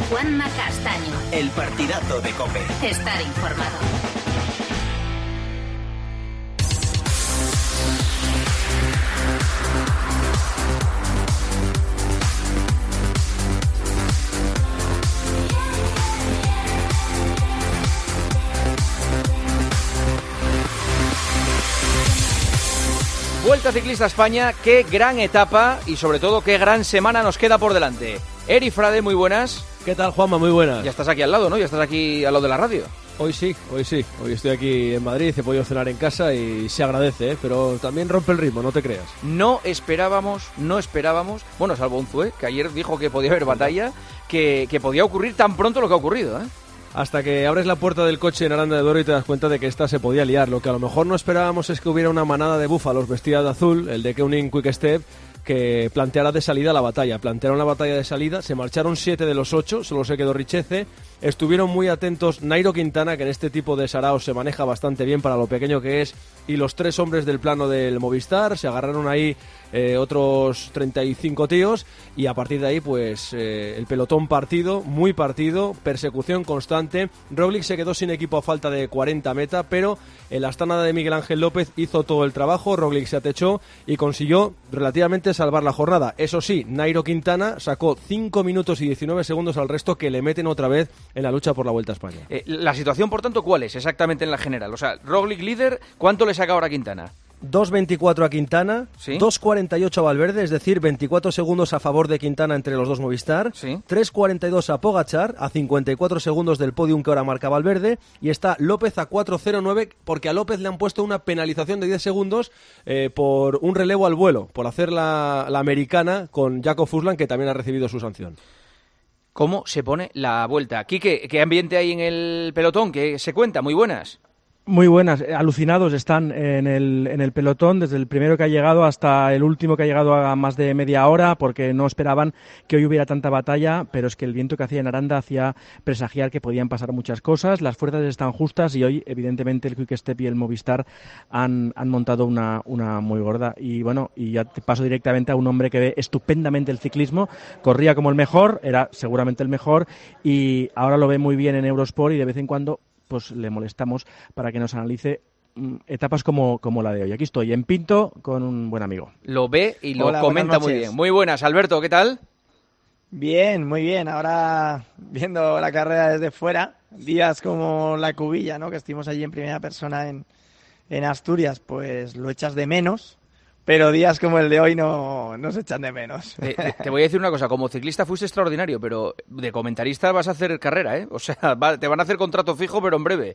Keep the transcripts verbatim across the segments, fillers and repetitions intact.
Juanma Castaño. El partidazo de COPE. Estar informado. Vuelta Ciclista España, qué gran etapa y sobre todo qué gran semana nos queda por delante. Eri Frade, muy buenas. ¿Qué tal, Juanma? Muy buenas. Ya estás aquí al lado, ¿no? Ya estás aquí al lado de la radio. Hoy sí, hoy sí. Hoy estoy aquí en Madrid, he podido cenar en casa y se agradece, ¿eh? Pero también rompe el ritmo, no te creas. No esperábamos, no esperábamos, bueno, salvo Unzué, que ayer dijo que podía haber batalla, que, que podía ocurrir tan pronto lo que ha ocurrido, ¿eh? Hasta que abres la puerta del coche en Aranda de Duero y te das cuenta de que esta se podía liar. Lo que a lo mejor no esperábamos es que hubiera una manada de búfalos vestidas de azul, el de Keuning Quick Step, que planteara de salida la batalla. Plantearon la batalla de salida, se marcharon siete de los ocho, solo se quedó Richeze. Estuvieron muy atentos Nairo Quintana, que en este tipo de saraos se maneja bastante bien para lo pequeño que es, y los tres hombres del plano del Movistar. Se agarraron ahí eh, otros treinta y cinco tíos y a partir de ahí pues eh, el pelotón partido, muy partido, persecución constante. Roglic se quedó sin equipo a falta de cuarenta meta, pero el Astana de Miguel Ángel López hizo todo el trabajo. Roglic se atechó y consiguió relativamente salvar la jornada. Eso sí, Nairo Quintana sacó cinco minutos y diecinueve segundos al resto, que le meten otra vez en la lucha por la Vuelta a España. Eh, la situación, por tanto, ¿cuál es exactamente en la general? O sea, Roglic líder, ¿cuánto le saca ahora Quintana? dos veinticuatro a Quintana, ¿Sí? dos cuarenta y ocho a Valverde, es decir, veinticuatro segundos a favor de Quintana entre los dos Movistar, ¿Sí? tres cuarenta y dos a Pogačar, a cincuenta y cuatro segundos del podium que ahora marca Valverde, y está López a cuatro cero nueve, porque a López le han puesto una penalización de diez segundos eh, por un relevo al vuelo, por hacer la, la americana con Jaco Fuslan, que también ha recibido su sanción. ¿Cómo se pone la Vuelta? Quique, ¿qué ambiente hay en el pelotón? ¿Qué se cuenta? Muy buenas. Muy buenas, alucinados están en el, en el pelotón, desde el primero que ha llegado hasta el último que ha llegado a más de media hora, porque no esperaban que hoy hubiera tanta batalla, pero es que el viento que hacía en Aranda hacía presagiar que podían pasar muchas cosas. Las fuerzas están justas y hoy, evidentemente, el Quick Step y el Movistar han, han montado una, una muy gorda. Y bueno, y ya te paso directamente a un hombre que ve estupendamente el ciclismo, corría como el mejor, era seguramente el mejor, y ahora lo ve muy bien en Eurosport y de vez en cuando pues le molestamos para que nos analice mm, etapas como, como la de hoy. Aquí estoy, en Pinto, con un buen amigo. Lo ve y lo Hola, comenta muy bien. Muy buenas, Alberto, ¿qué tal? Bien, muy bien. Ahora viendo la carrera desde fuera, días como la Cubilla, ¿no? Que estuvimos allí en primera persona en, en Asturias, pues lo echas de menos. Pero días como el de hoy no, no se echan de menos. Eh, te, te voy a decir una cosa, como ciclista fuiste extraordinario, pero de comentarista vas a hacer carrera, ¿eh? O sea, va, te van a hacer contrato fijo, pero en breve.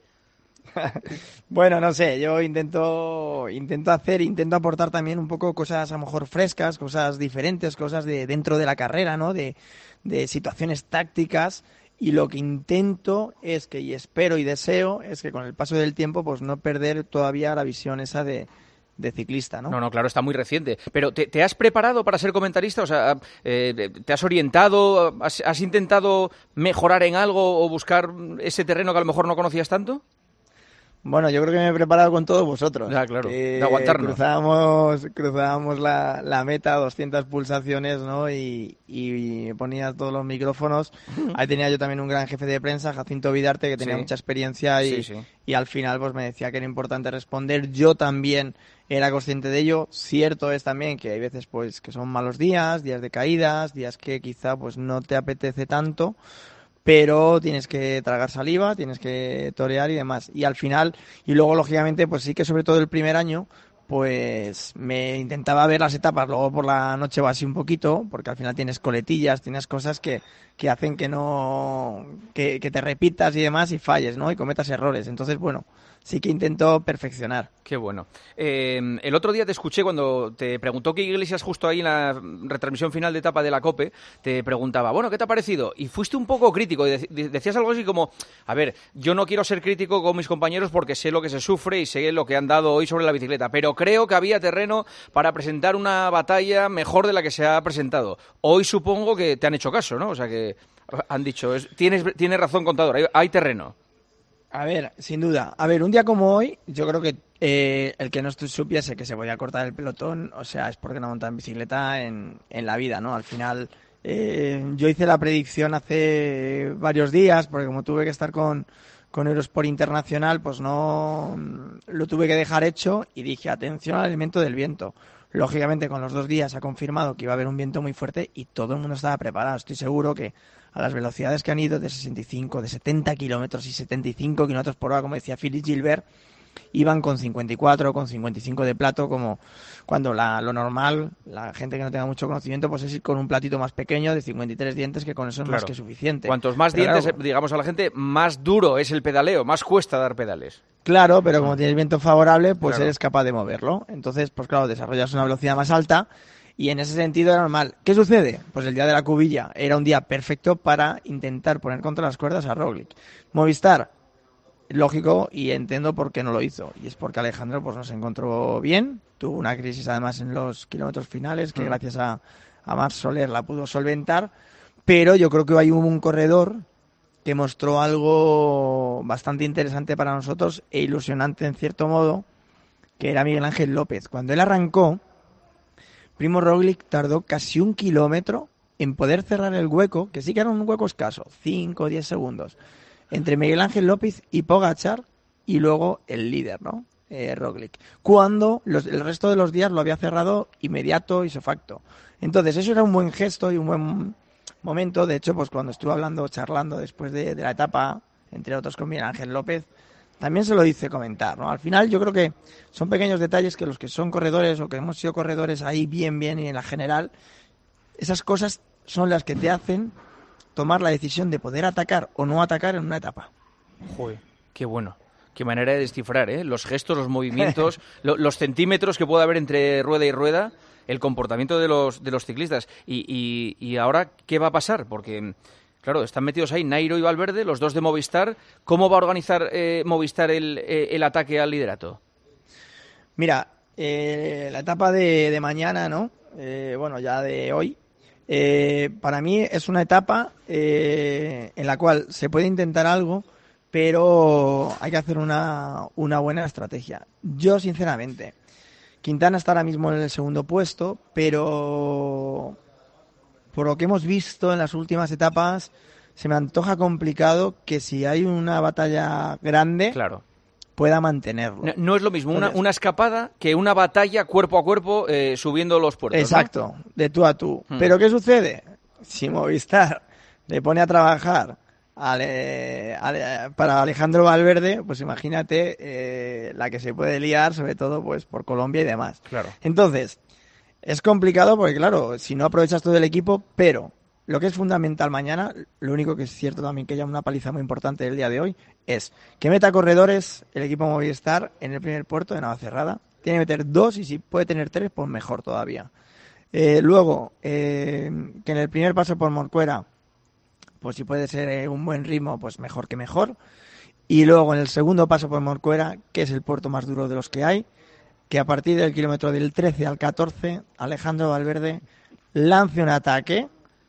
Bueno, no sé, yo intento intento hacer, intento aportar también un poco cosas a lo mejor frescas, cosas diferentes, cosas de dentro de la carrera, ¿no? De, de situaciones tácticas. Y lo que intento es que, y espero y deseo, es que con el paso del tiempo, pues no perder todavía la visión esa de... de ciclista, ¿no? No, no, claro, está muy reciente. Pero ¿te, te has preparado para ser comentarista? O sea, eh, ¿te has orientado? Has, ¿Has intentado mejorar en algo o buscar ese terreno que a lo mejor no conocías tanto? Bueno, yo creo que me he preparado con todos vosotros. Ya, claro, eh, de aguantarnos. Cruzábamos, cruzábamos la, la meta, doscientas pulsaciones, ¿no? Y, y ponía todos los micrófonos. Ahí tenía yo también un gran jefe de prensa, Jacinto Vidarte, que tenía Sí. mucha experiencia y, Sí, sí. y al final pues me decía que era importante responder. Yo también era consciente de ello. Cierto es también que hay veces pues que son malos días, días de caídas, días que quizá pues no te apetece tanto, pero tienes que tragar saliva, tienes que torear y demás. Y al final, y luego lógicamente, pues sí que sobre todo el primer año, pues me intentaba ver las etapas, luego por la noche va así un poquito, porque al final tienes coletillas, tienes cosas que, que hacen que no, que, que te repitas y demás y falles, ¿no? Y cometas errores. Entonces, bueno, sí que intento perfeccionar. Qué bueno. Eh, el otro día te escuché cuando te preguntó Quique Iglesias justo ahí en la retransmisión final de etapa de la COPE, te preguntaba, bueno, ¿qué te ha parecido? Y fuiste un poco crítico, y de- decías algo así como, a ver, yo no quiero ser crítico con mis compañeros porque sé lo que se sufre y sé lo que han dado hoy sobre la bicicleta, pero creo que había terreno para presentar una batalla mejor de la que se ha presentado. Hoy supongo que te han hecho caso, ¿no? O sea que han dicho, es, tienes, tienes razón, contador, hay, hay terreno. A ver, sin duda. A ver, un día como hoy, yo creo que eh, el que no supiese que se podía cortar el pelotón, o sea, es porque no monta en bicicleta en, en la vida, ¿no? Al final, Eh, yo hice la predicción hace varios días, porque como tuve que estar con, con Eurosport Internacional, pues no lo tuve que dejar hecho y dije, atención al elemento del viento. Lógicamente, con los dos días ha confirmado que iba a haber un viento muy fuerte y todo el mundo estaba preparado. Estoy seguro que a las velocidades que han ido de sesenta y cinco, de setenta kilómetros y setenta y cinco kilómetros por hora, como decía Philippe Gilbert, iban con cincuenta y cuatro, con cincuenta y cinco de plato, como cuando la, lo normal, la gente que no tenga mucho conocimiento, pues es ir con un platito más pequeño de cincuenta y tres dientes, que con eso es Claro. más que suficiente. Cuantos más Pero dientes, claro, digamos a la gente, más duro es el pedaleo, más cuesta dar pedales. Claro, pero como tienes viento favorable, pues Claro. eres capaz de moverlo. Entonces, pues claro, desarrollas una velocidad más alta y en ese sentido era normal. ¿Qué sucede? Pues el día de la cubilla era un día perfecto para intentar poner contra las cuerdas a Roglic. Movistar, lógico, y entiendo por qué no lo hizo. Y es porque Alejandro pues no se encontró bien, tuvo una crisis además en los kilómetros finales, que Mm. gracias a, a Marc Soler la pudo solventar, pero yo creo que hay un corredor que mostró algo bastante interesante para nosotros e ilusionante en cierto modo, que era Miguel Ángel López. Cuando él arrancó, Primo Roglic tardó casi un kilómetro en poder cerrar el hueco, que sí que era un hueco escaso, cinco o diez segundos, entre Miguel Ángel López y Pogačar, y luego el líder, ¿no? Eh, Roglic. Cuando los, el resto de los días lo había cerrado inmediato y sofacto. Entonces, eso era un buen gesto y un buen momento. De hecho, pues cuando estuve hablando, charlando después de, de la etapa, entre otros con Miguel Ángel López, también se lo hice comentar, ¿no? Al final yo creo que son pequeños detalles que los que son corredores o que hemos sido corredores ahí bien, bien y en la general, esas cosas son las que te hacen tomar la decisión de poder atacar o no atacar en una etapa. Joder, qué bueno. Qué manera de descifrar, ¿eh? Los gestos, los movimientos, lo, los centímetros que puede haber entre rueda y rueda, el comportamiento de los, de los ciclistas. Y, y, y ahora, ¿qué va a pasar? Porque, claro, están metidos ahí Nairo y Valverde, los dos de Movistar. ¿Cómo va a organizar eh, Movistar el, eh, el ataque al liderato? Mira, eh, la etapa de, de mañana, ¿no? Eh, bueno, ya de hoy. Eh, para mí es una etapa eh, en la cual se puede intentar algo, pero hay que hacer una, una buena estrategia. Yo, sinceramente, Quintana está ahora mismo en el segundo puesto, pero por lo que hemos visto en las últimas etapas, se me antoja complicado que si hay una batalla grande, Claro. pueda mantenerlo. No, no es lo mismo una, Entonces- una escapada que una batalla cuerpo a cuerpo eh, subiendo los puertos, ¿no? Exacto, de tú a tú. Hmm. Pero ¿qué sucede? Si Movistar le pone a trabajar ale- ale- para Alejandro Valverde, pues imagínate eh, la que se puede liar, sobre todo pues por Colombia y demás. Claro. Entonces, es complicado porque, claro, si no aprovechas todo el equipo, pero lo que es fundamental mañana, lo único que es cierto también que haya una paliza muy importante el día de hoy, es que meta corredores el equipo Movistar en el primer puerto de Navacerrada. Tiene que meter dos y si puede tener tres, pues mejor todavía. Eh, luego, eh, que en el primer paso por Morcuera, pues si puede ser eh, un buen ritmo, pues mejor que mejor. Y luego en el segundo paso por Morcuera, que es el puerto más duro de los que hay, que a partir del kilómetro del trece al catorce, Alejandro Valverde lance un ataque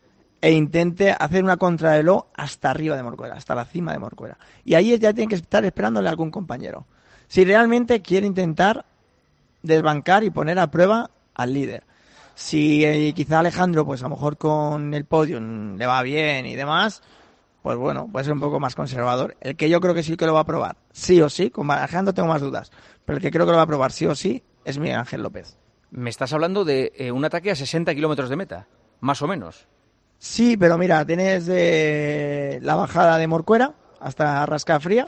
e intente hacer una contrarreloj hasta arriba de Morcuera, hasta la cima de Morcuera. Y ahí ya tiene que estar esperándole a algún compañero. Si realmente quiere intentar desbancar y poner a prueba al líder. Si eh, quizá Alejandro, pues a lo mejor con el podium le va bien y demás, pues bueno, puede ser un poco más conservador. El que yo creo que sí que lo va a probar, sí o sí, con Alejandro tengo más dudas, pero el que creo que lo va a probar sí o sí es Miguel Ángel López. Me estás hablando de eh, un ataque a sesenta kilómetros de meta, más o menos. Sí, pero mira, tienes de la bajada de Morcuera hasta Rascafría,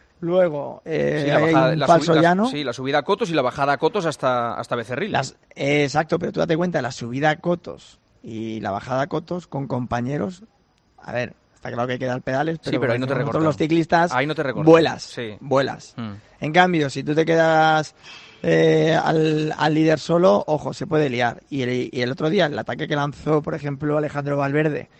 luego eh, Sí, la hay bajada- un la falso subi- la- llano. sí, la subida a Cotos y la bajada a Cotos hasta, hasta Becerril. Las, eh, exacto, pero tú date cuenta, la subida a Cotos y la bajada a Cotos con compañeros, a ver, está claro que hay que dar pedales, pero, Sí, pero ahí no te nosotros recortan. los ciclistas Ahí no te recortan. vuelas, Sí. vuelas. Mm. En cambio, si tú te quedas eh, al, al líder solo, ojo, se puede liar. Y el, y el otro día, el ataque que lanzó, por ejemplo, Alejandro Valverde,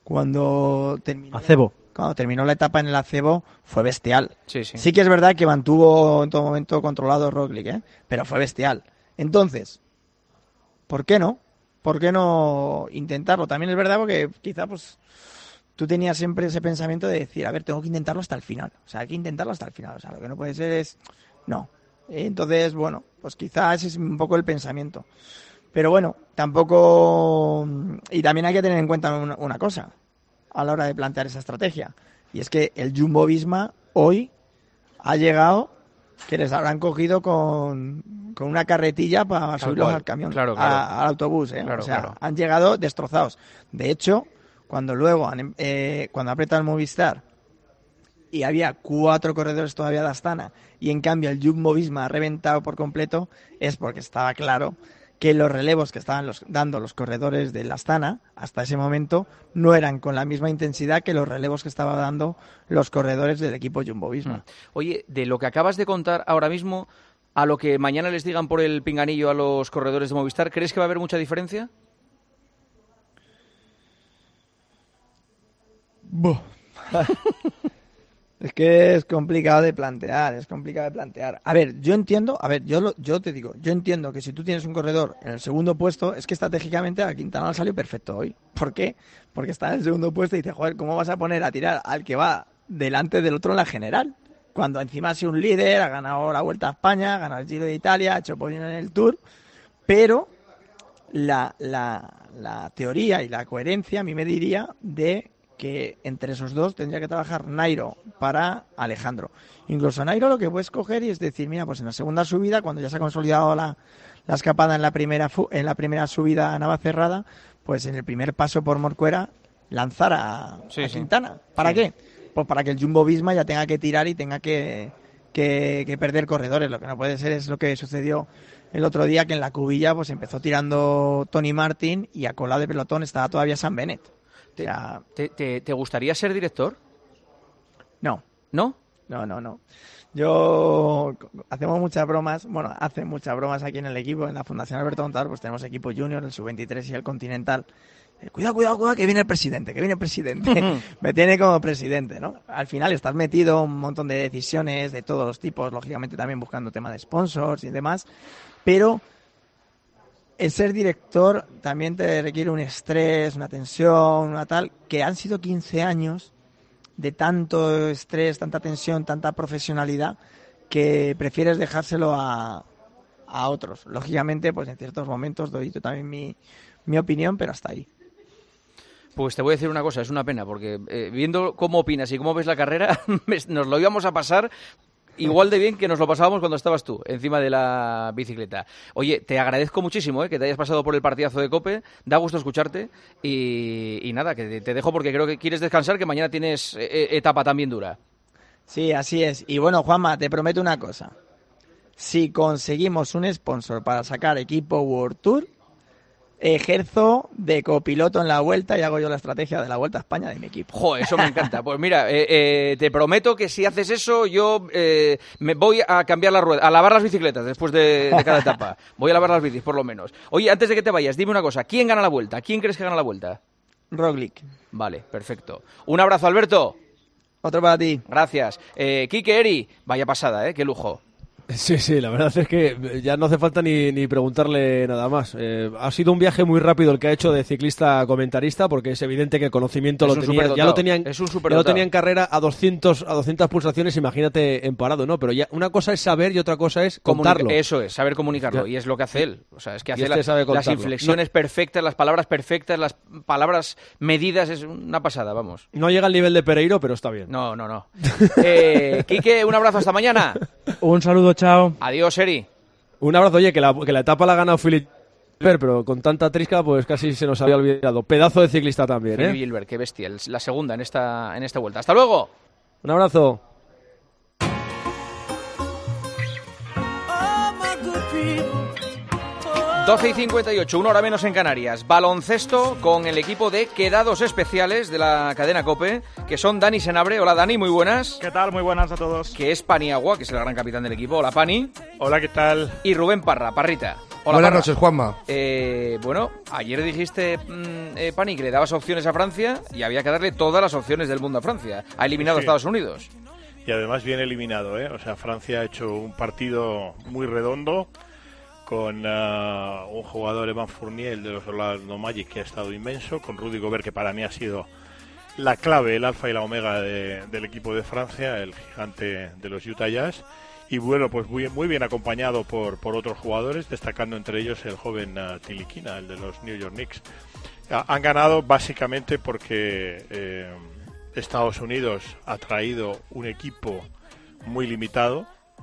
cuando terminó, Acebo. cuando terminó la etapa en el acebo, fue bestial. Sí, sí. Sí que es verdad que mantuvo en todo momento controlado Roglic, ¿eh? Pero fue bestial. Entonces, ¿por qué no? ¿Por qué no intentarlo? También es verdad porque quizá pues tú tenías siempre ese pensamiento de decir, a ver, tengo que intentarlo hasta el final. O sea, hay que intentarlo hasta el final. O sea, lo que no puede ser es... No. Entonces, bueno, pues quizá ese es un poco el pensamiento. Pero bueno, tampoco... Y también hay que tener en cuenta una, una cosa a la hora de plantear esa estrategia. Y es que el Jumbo-Visma hoy ha llegado, que les habrán cogido con, con una carretilla para subirlos al camión, claro, claro. A, al autobús. ¿eh? Claro, o sea, claro. han llegado destrozados. De hecho, cuando luego, han, eh, cuando aprieta el Movistar y había cuatro corredores todavía de Astana y en cambio el Jumbo-Visma ha reventado por completo, es porque estaba claro que los relevos que estaban los, dando los corredores del Astana hasta ese momento no eran con la misma intensidad que los relevos que estaban dando los corredores del equipo Jumbo-Visma. Mm. Oye, de lo que acabas de contar ahora mismo a lo que mañana les digan por el pinganillo a los corredores de Movistar, ¿crees que va a haber mucha diferencia? Es que es complicado de plantear, es complicado de plantear. A ver, yo entiendo, a ver, yo lo, yo te digo, yo entiendo que si tú tienes un corredor en el segundo puesto, es que estratégicamente a Quintana salió perfecto hoy. ¿Por qué? Porque está en el segundo puesto y dice, joder, ¿cómo vas a poner a tirar al que va delante del otro en la general? Cuando encima ha sido un líder, ha ganado la Vuelta a España, ha ganado el Giro de Italia, ha hecho podio en el Tour, pero la, la, la teoría y la coherencia a mí me diría de que entre esos dos tendría que trabajar Nairo para Alejandro. Incluso Nairo lo que puedes coger y es decir, mira, pues en la segunda subida, cuando ya se ha consolidado la, la escapada en la primera fu en la primera subida a Navacerrada, pues en el primer paso por Morcuera lanzar a, sí, a sí. Quintana. ¿Para sí. qué? Pues para que el Jumbo-Visma ya tenga que tirar y tenga que, que, que perder corredores. Lo que no puede ser es lo que sucedió el otro día, que en la cubilla pues empezó tirando Tony Martin y a cola de pelotón estaba todavía Sam Bennett. ¿Te, o sea, te, te, ¿Te gustaría ser director? No. ¿No? No, no, no. Yo hacemos muchas bromas, bueno, hacen muchas bromas aquí en el equipo, en la Fundación Alberto Montador, pues tenemos equipo junior, el sub veintitrés y el Continental. Eh, cuidado, cuidado, cuidado, que viene el presidente, que viene el presidente. Me tiene como presidente, ¿no? Al final estás metido en un montón de decisiones de todos los tipos, lógicamente también buscando tema de sponsors y demás, pero el ser director también te requiere un estrés, una tensión, una tal, que han sido quince años de tanto estrés, tanta tensión, tanta profesionalidad, que prefieres dejárselo a, a otros. Lógicamente, pues en ciertos momentos doy yo también mi, mi opinión, pero hasta ahí. Pues te voy a decir una cosa, es una pena, porque eh, viendo cómo opinas y cómo ves la carrera, nos lo íbamos a pasar igual de bien que nos lo pasábamos cuando estabas tú, encima de la bicicleta. Oye, te agradezco muchísimo ¿eh? que te hayas pasado por el partidazo de COPE, da gusto escucharte y, y nada, que te dejo porque creo que quieres descansar, que mañana tienes eh, etapa también dura. Sí, así es. Y bueno, Juanma, te prometo una cosa. Si conseguimos un sponsor para sacar equipo World Tour, ejerzo de copiloto en la Vuelta y hago yo la estrategia de la Vuelta a España de mi equipo. Joder, eso me encanta. Pues mira, eh, eh, te prometo que si haces eso, yo eh, me voy a cambiar la rueda, a lavar las bicicletas después de, de cada etapa. Voy a lavar las bicis, por lo menos. Oye, antes de que te vayas, dime una cosa. ¿Quién gana la Vuelta? ¿Quién crees que gana la Vuelta? Roglic. Vale, perfecto. Un abrazo, Alberto. Otro para ti. Gracias. Eh, Quique, Eri, vaya pasada, ¿eh? Qué lujo. Sí, sí, la verdad es que ya no hace falta ni, ni preguntarle nada más. Eh, ha sido un viaje muy rápido el que ha hecho de ciclista a comentarista, porque es evidente que el conocimiento Es lo un tenía, ya lo tenía, en, es un ya lo tenía en carrera a doscientas pulsaciones, imagínate en parado, ¿no? Pero ya una cosa es saber y otra cosa es contarlo. Comunica- eso es, saber comunicarlo, y es lo que hace él. O sea, es que hace este la- sabe las contarlo. inflexiones perfectas, las palabras perfectas, las palabras medidas, es una pasada, vamos. No llega al nivel de Pereiro, pero está bien. No, no, no. eh, Quique, un abrazo, hasta mañana. Un saludo, chao. Adiós, Eri. Un abrazo, oye, que la, que la etapa la ha ganado Philip Gilbert, pero con tanta trisca pues casi se nos había olvidado. Pedazo de ciclista también, Philip ¿eh? Gilbert, qué bestia, el- la segunda en esta, en esta vuelta. ¡Hasta luego! Un abrazo. doce y cincuenta y ocho, una hora menos en Canarias. Baloncesto con el equipo de quedados especiales de la cadena COPE, que son Dani Senabre. Hola, Dani, muy buenas. ¿Qué tal? Muy buenas a todos. Que es Paniagua, que es el gran capitán del equipo. Hola, Pani. Hola, ¿qué tal? Y Rubén Parra, Parrita. Hola, Buenas Parra. noches, Juanma. Eh, bueno, ayer dijiste, mm, eh, Pani, que le dabas opciones a Francia y había que darle todas las opciones del mundo a Francia. Ha eliminado Sí. a Estados Unidos. Y además bien eliminado, ¿eh? O sea, Francia ha hecho un partido muy redondo con uh, un jugador, Evan Fournier, el de los Orlando Magic, que ha estado inmenso, con Rudy Gobert, que para mí ha sido la clave, el alfa y la omega de, del equipo de Francia, el gigante de los Utah Jazz, y bueno, pues muy, muy bien acompañado por, por otros jugadores, destacando entre ellos el joven uh, Tilikina, el de los New York Knicks. Uh, han ganado básicamente porque eh, Estados Unidos ha traído un equipo muy limitado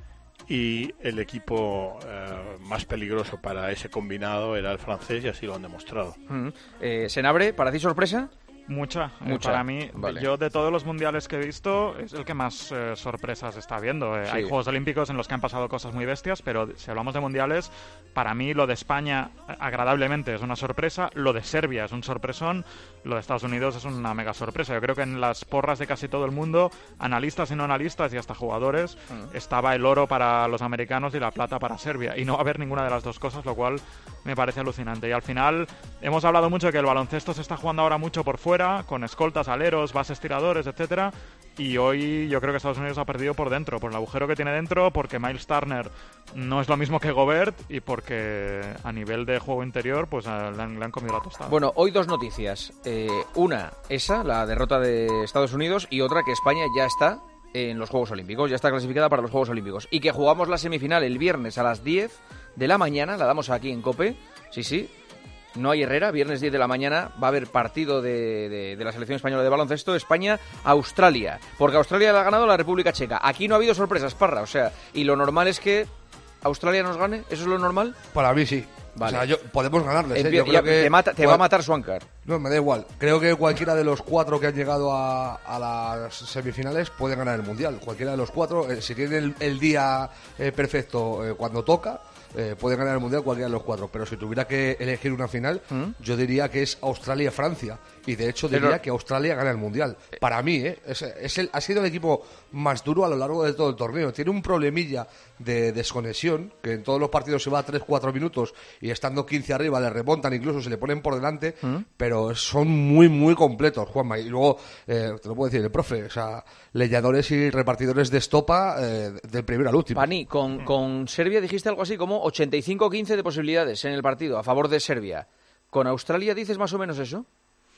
y el equipo uh, más peligroso para ese combinado era el francés y así lo han demostrado. Mm. Eh, Senabre, ¿para ti sorpresa? Mucha. Mucha. Eh, para mí, Vale. yo de todos los mundiales que he visto, es el que más eh, sorpresas está viendo. Eh, Sí. Hay Juegos Olímpicos en los que han pasado cosas muy bestias, pero si hablamos de mundiales, para mí lo de España, agradablemente, es una sorpresa. Lo de Serbia es un sorpresón. Lo de Estados Unidos es una mega sorpresa. Yo creo que en las porras de casi todo el mundo, analistas y no analistas y hasta jugadores, Mm. estaba el oro para los americanos y la plata para Serbia. Y no va a haber ninguna de las dos cosas, lo cual me parece alucinante. Y al final, hemos hablado mucho de que el baloncesto se está jugando ahora mucho por fuera, con escoltas, aleros, bases tiradores, etcétera. Y hoy yo creo que Estados Unidos ha perdido por dentro, por el agujero que tiene dentro, porque Miles Turner no es lo mismo que Gobert y porque a nivel de juego interior pues le han, le han comido la tostada. Bueno, hoy dos noticias. Eh, una, esa, la derrota de Estados Unidos, y otra que España ya está en los Juegos Olímpicos, ya está clasificada para los Juegos Olímpicos. Y que jugamos la semifinal el viernes a las diez de la mañana, la damos aquí en COPE. Sí, sí. No hay Herrera, viernes diez de la mañana va a haber partido de, de, de la selección española de baloncesto, España-Australia, porque Australia le ha ganado a la República Checa. Aquí no ha habido sorpresas, Parra, o sea, y lo normal es que Australia nos gane, ¿eso es lo normal? Para mí sí. Vale. O sea, yo, podemos ganarles. ¿eh? Empie- Yo ya, creo que te mata- te cual- va a matar Swankar. No, me da igual. Creo que cualquiera de los cuatro que han llegado a, a las semifinales puede ganar el Mundial. Cualquiera de los cuatro, eh, si tiene el, el día eh, perfecto eh, cuando toca, eh, puede ganar el Mundial cualquiera de los cuatro. Pero si tuviera que elegir una final, ¿Mm? yo diría que es Australia-Francia. Y de hecho diría Pero- que Australia gana el Mundial. Para mí, ¿eh? Es, es el, ha sido el equipo más duro a lo largo de todo el torneo. Tiene un problemilla de desconexión, que en todos los partidos se va a tres cuatro minutos y estando quince arriba le remontan, incluso se le ponen por delante, ¿Mm? pero son muy, muy completos, Juanma. Y luego, eh, te lo puedo decir el profe, o sea, leñadores y repartidores de estopa eh, del primero al último. Pani, con, con Serbia dijiste algo así como ochenta y cinco quince de posibilidades en el partido a favor de Serbia. ¿Con Australia dices más o menos eso?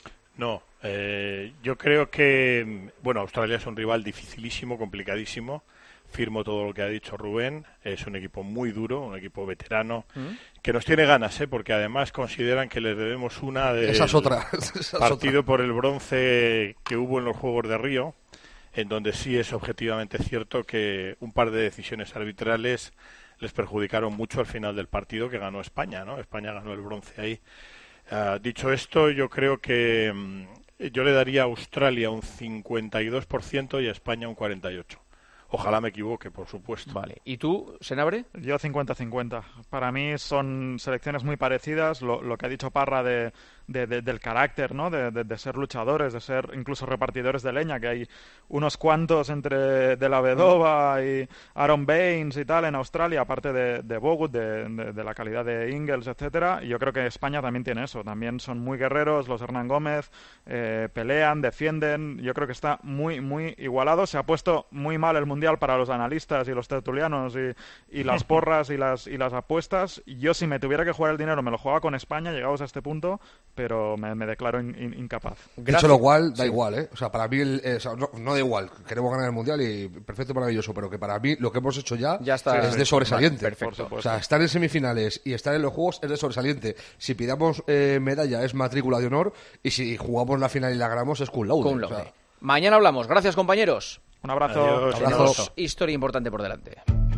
No, eh, yo creo que, bueno, Australia es un rival dificilísimo, complicadísimo. Firmo todo lo que ha dicho Rubén. Es un equipo muy duro, un equipo veterano, ¿Mm? que nos tiene ganas, ¿eh? Porque además consideran que les debemos una del Esa es otra. Esa es partido otra. por el bronce que hubo en los Juegos de Río, en donde sí es objetivamente cierto que un par de decisiones arbitrales les perjudicaron mucho al final del partido que ganó España, ¿no? España ganó el bronce ahí. Uh, dicho esto, yo creo que um, yo le daría a Australia un cincuenta y dos por ciento y a España un cuarenta y ocho por ciento. Ojalá me equivoque, por supuesto. Vale. ¿Y tú, Senabre? Yo cincuenta cincuenta. Para mí son selecciones muy parecidas. Lo, lo que ha dicho Parra de, de, de, del carácter, ¿no? De, de, de ser luchadores, de ser incluso repartidores de leña, que hay unos cuantos entre De La Vedova y Aaron Baines y tal en Australia, aparte de, de Bogut, de, de, de la calidad de Ingles, etcétera. Y yo creo que España también tiene eso. También son muy guerreros, los Hernán Gómez, eh, pelean, defienden. Yo creo que está muy, muy igualado. Se ha puesto muy mal el Mundial para los analistas y los tertulianos y, y las porras y las y las apuestas. Yo, si me tuviera que jugar el dinero, me lo jugaba con España, llegados a este punto, pero me, me declaro in, in, incapaz. Dicho lo cual, da Sí. igual, ¿eh? O sea, para mí, el, eh, o sea, no, no da igual. Queremos ganar el Mundial y perfecto, maravilloso, pero que para mí lo que hemos hecho ya, Ya está. es de sobresaliente. Vale, perfecto. Por O sea, estar en semifinales y estar en los Juegos es de sobresaliente. Si pidamos eh, medalla es matrícula de honor y si jugamos la final y la ganamos es cum laude. Cum O sea, laude. Mañana hablamos. Gracias, compañeros. Un abrazo. Adiós, Abrazo. Tenemos historia importante por delante.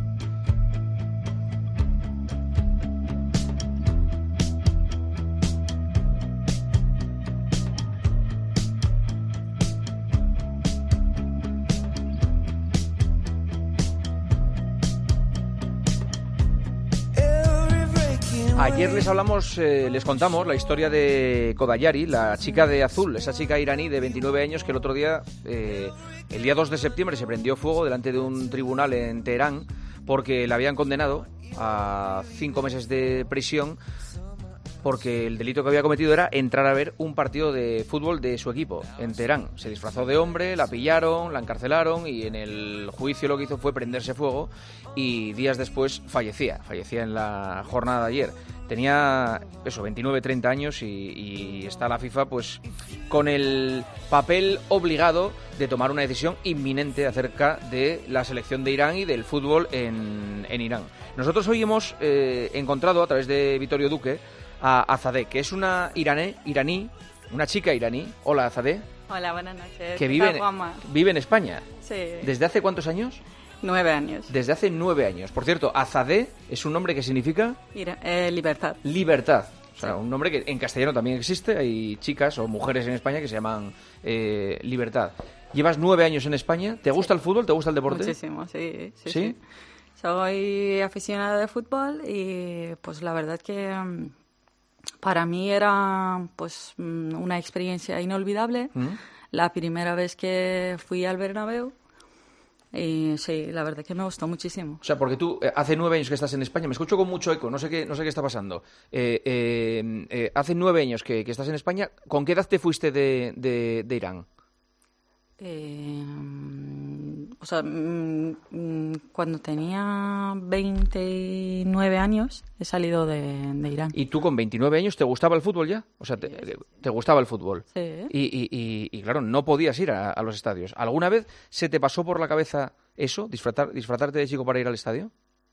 Ayer les hablamos, eh, les contamos la historia de Kodayari, la chica de azul, esa chica iraní de veintinueve años que el otro día, eh, el día dos de septiembre, se prendió fuego delante de un tribunal en Teherán porque la habían condenado a cinco meses de prisión porque el delito que había cometido era entrar a ver un partido de fútbol de su equipo en Teherán. Se disfrazó de hombre, la pillaron, la encarcelaron y en el juicio lo que hizo fue prenderse fuego y días después fallecía, fallecía en la jornada de ayer. Tenía, eso, veintinueve, treinta años y, y está la FIFA pues con el papel obligado de tomar una decisión inminente acerca de la selección de Irán y del fútbol en, en Irán. Nosotros hoy hemos eh, encontrado a través de Vittorio Duque a Azadeh, que es una iraní, iraní, una chica iraní. Hola, Azadeh. Hola, buenas noches. Que vive en, vive en España. Sí. ¿Desde hace cuántos años? Nueve años. Desde hace nueve años. Por cierto, Azadeh es un nombre que significa... Ira, eh, libertad. Libertad. O sea, sí. Un nombre que en castellano también existe. Hay chicas o mujeres en España que se llaman eh, Libertad. Llevas nueve años en España. ¿Te gusta sí. el fútbol? ¿Te gusta el deporte? Muchísimo, sí. Sí, ¿Sí? sí. Soy aficionada de fútbol y pues la verdad que para mí era pues una experiencia inolvidable. ¿Mm? La primera vez que fui al Bernabéu. Y sí, la verdad que me gustó muchísimo. O sea, porque tú eh, hace nueve años que estás en España, me escucho con mucho eco, no sé qué, no sé qué está pasando. Eh, eh, eh, hace nueve años que, que estás en España, ¿con qué edad te fuiste de, de, de Irán? Eh, o sea, mm, cuando tenía veintinueve años he salido de, de Irán. ¿Y tú con veintinueve años te gustaba el fútbol ya? O sea, te, sí, sí. te gustaba el fútbol. Sí. Y, y, y, y claro, no podías ir a, a los estadios. ¿Alguna vez se te pasó por la cabeza eso, disfrutar, disfrazarte de chico para ir al estadio?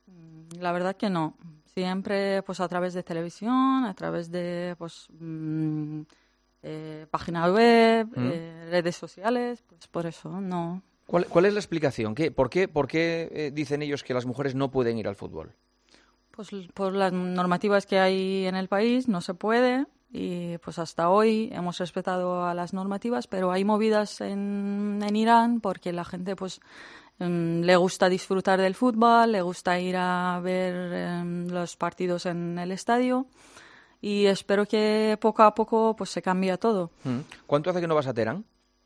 La verdad que no. Siempre pues a través de televisión, a través de pues... Mmm, Eh, página web, ¿Mm? eh, redes sociales, pues por eso no. ¿Cuál, cuál es la explicación? ¿Qué, ¿Por qué, por qué eh, dicen ellos que las mujeres no pueden ir al fútbol? Pues por las normativas que hay en el país no se puede y pues hasta hoy hemos respetado a las normativas, pero hay movidas en, en Irán porque la gente pues um, le gusta disfrutar del fútbol, le gusta ir a ver um, los partidos en el estadio. Y espero que poco a poco pues se cambie todo. ¿Cuánto hace que no vas a Teherán?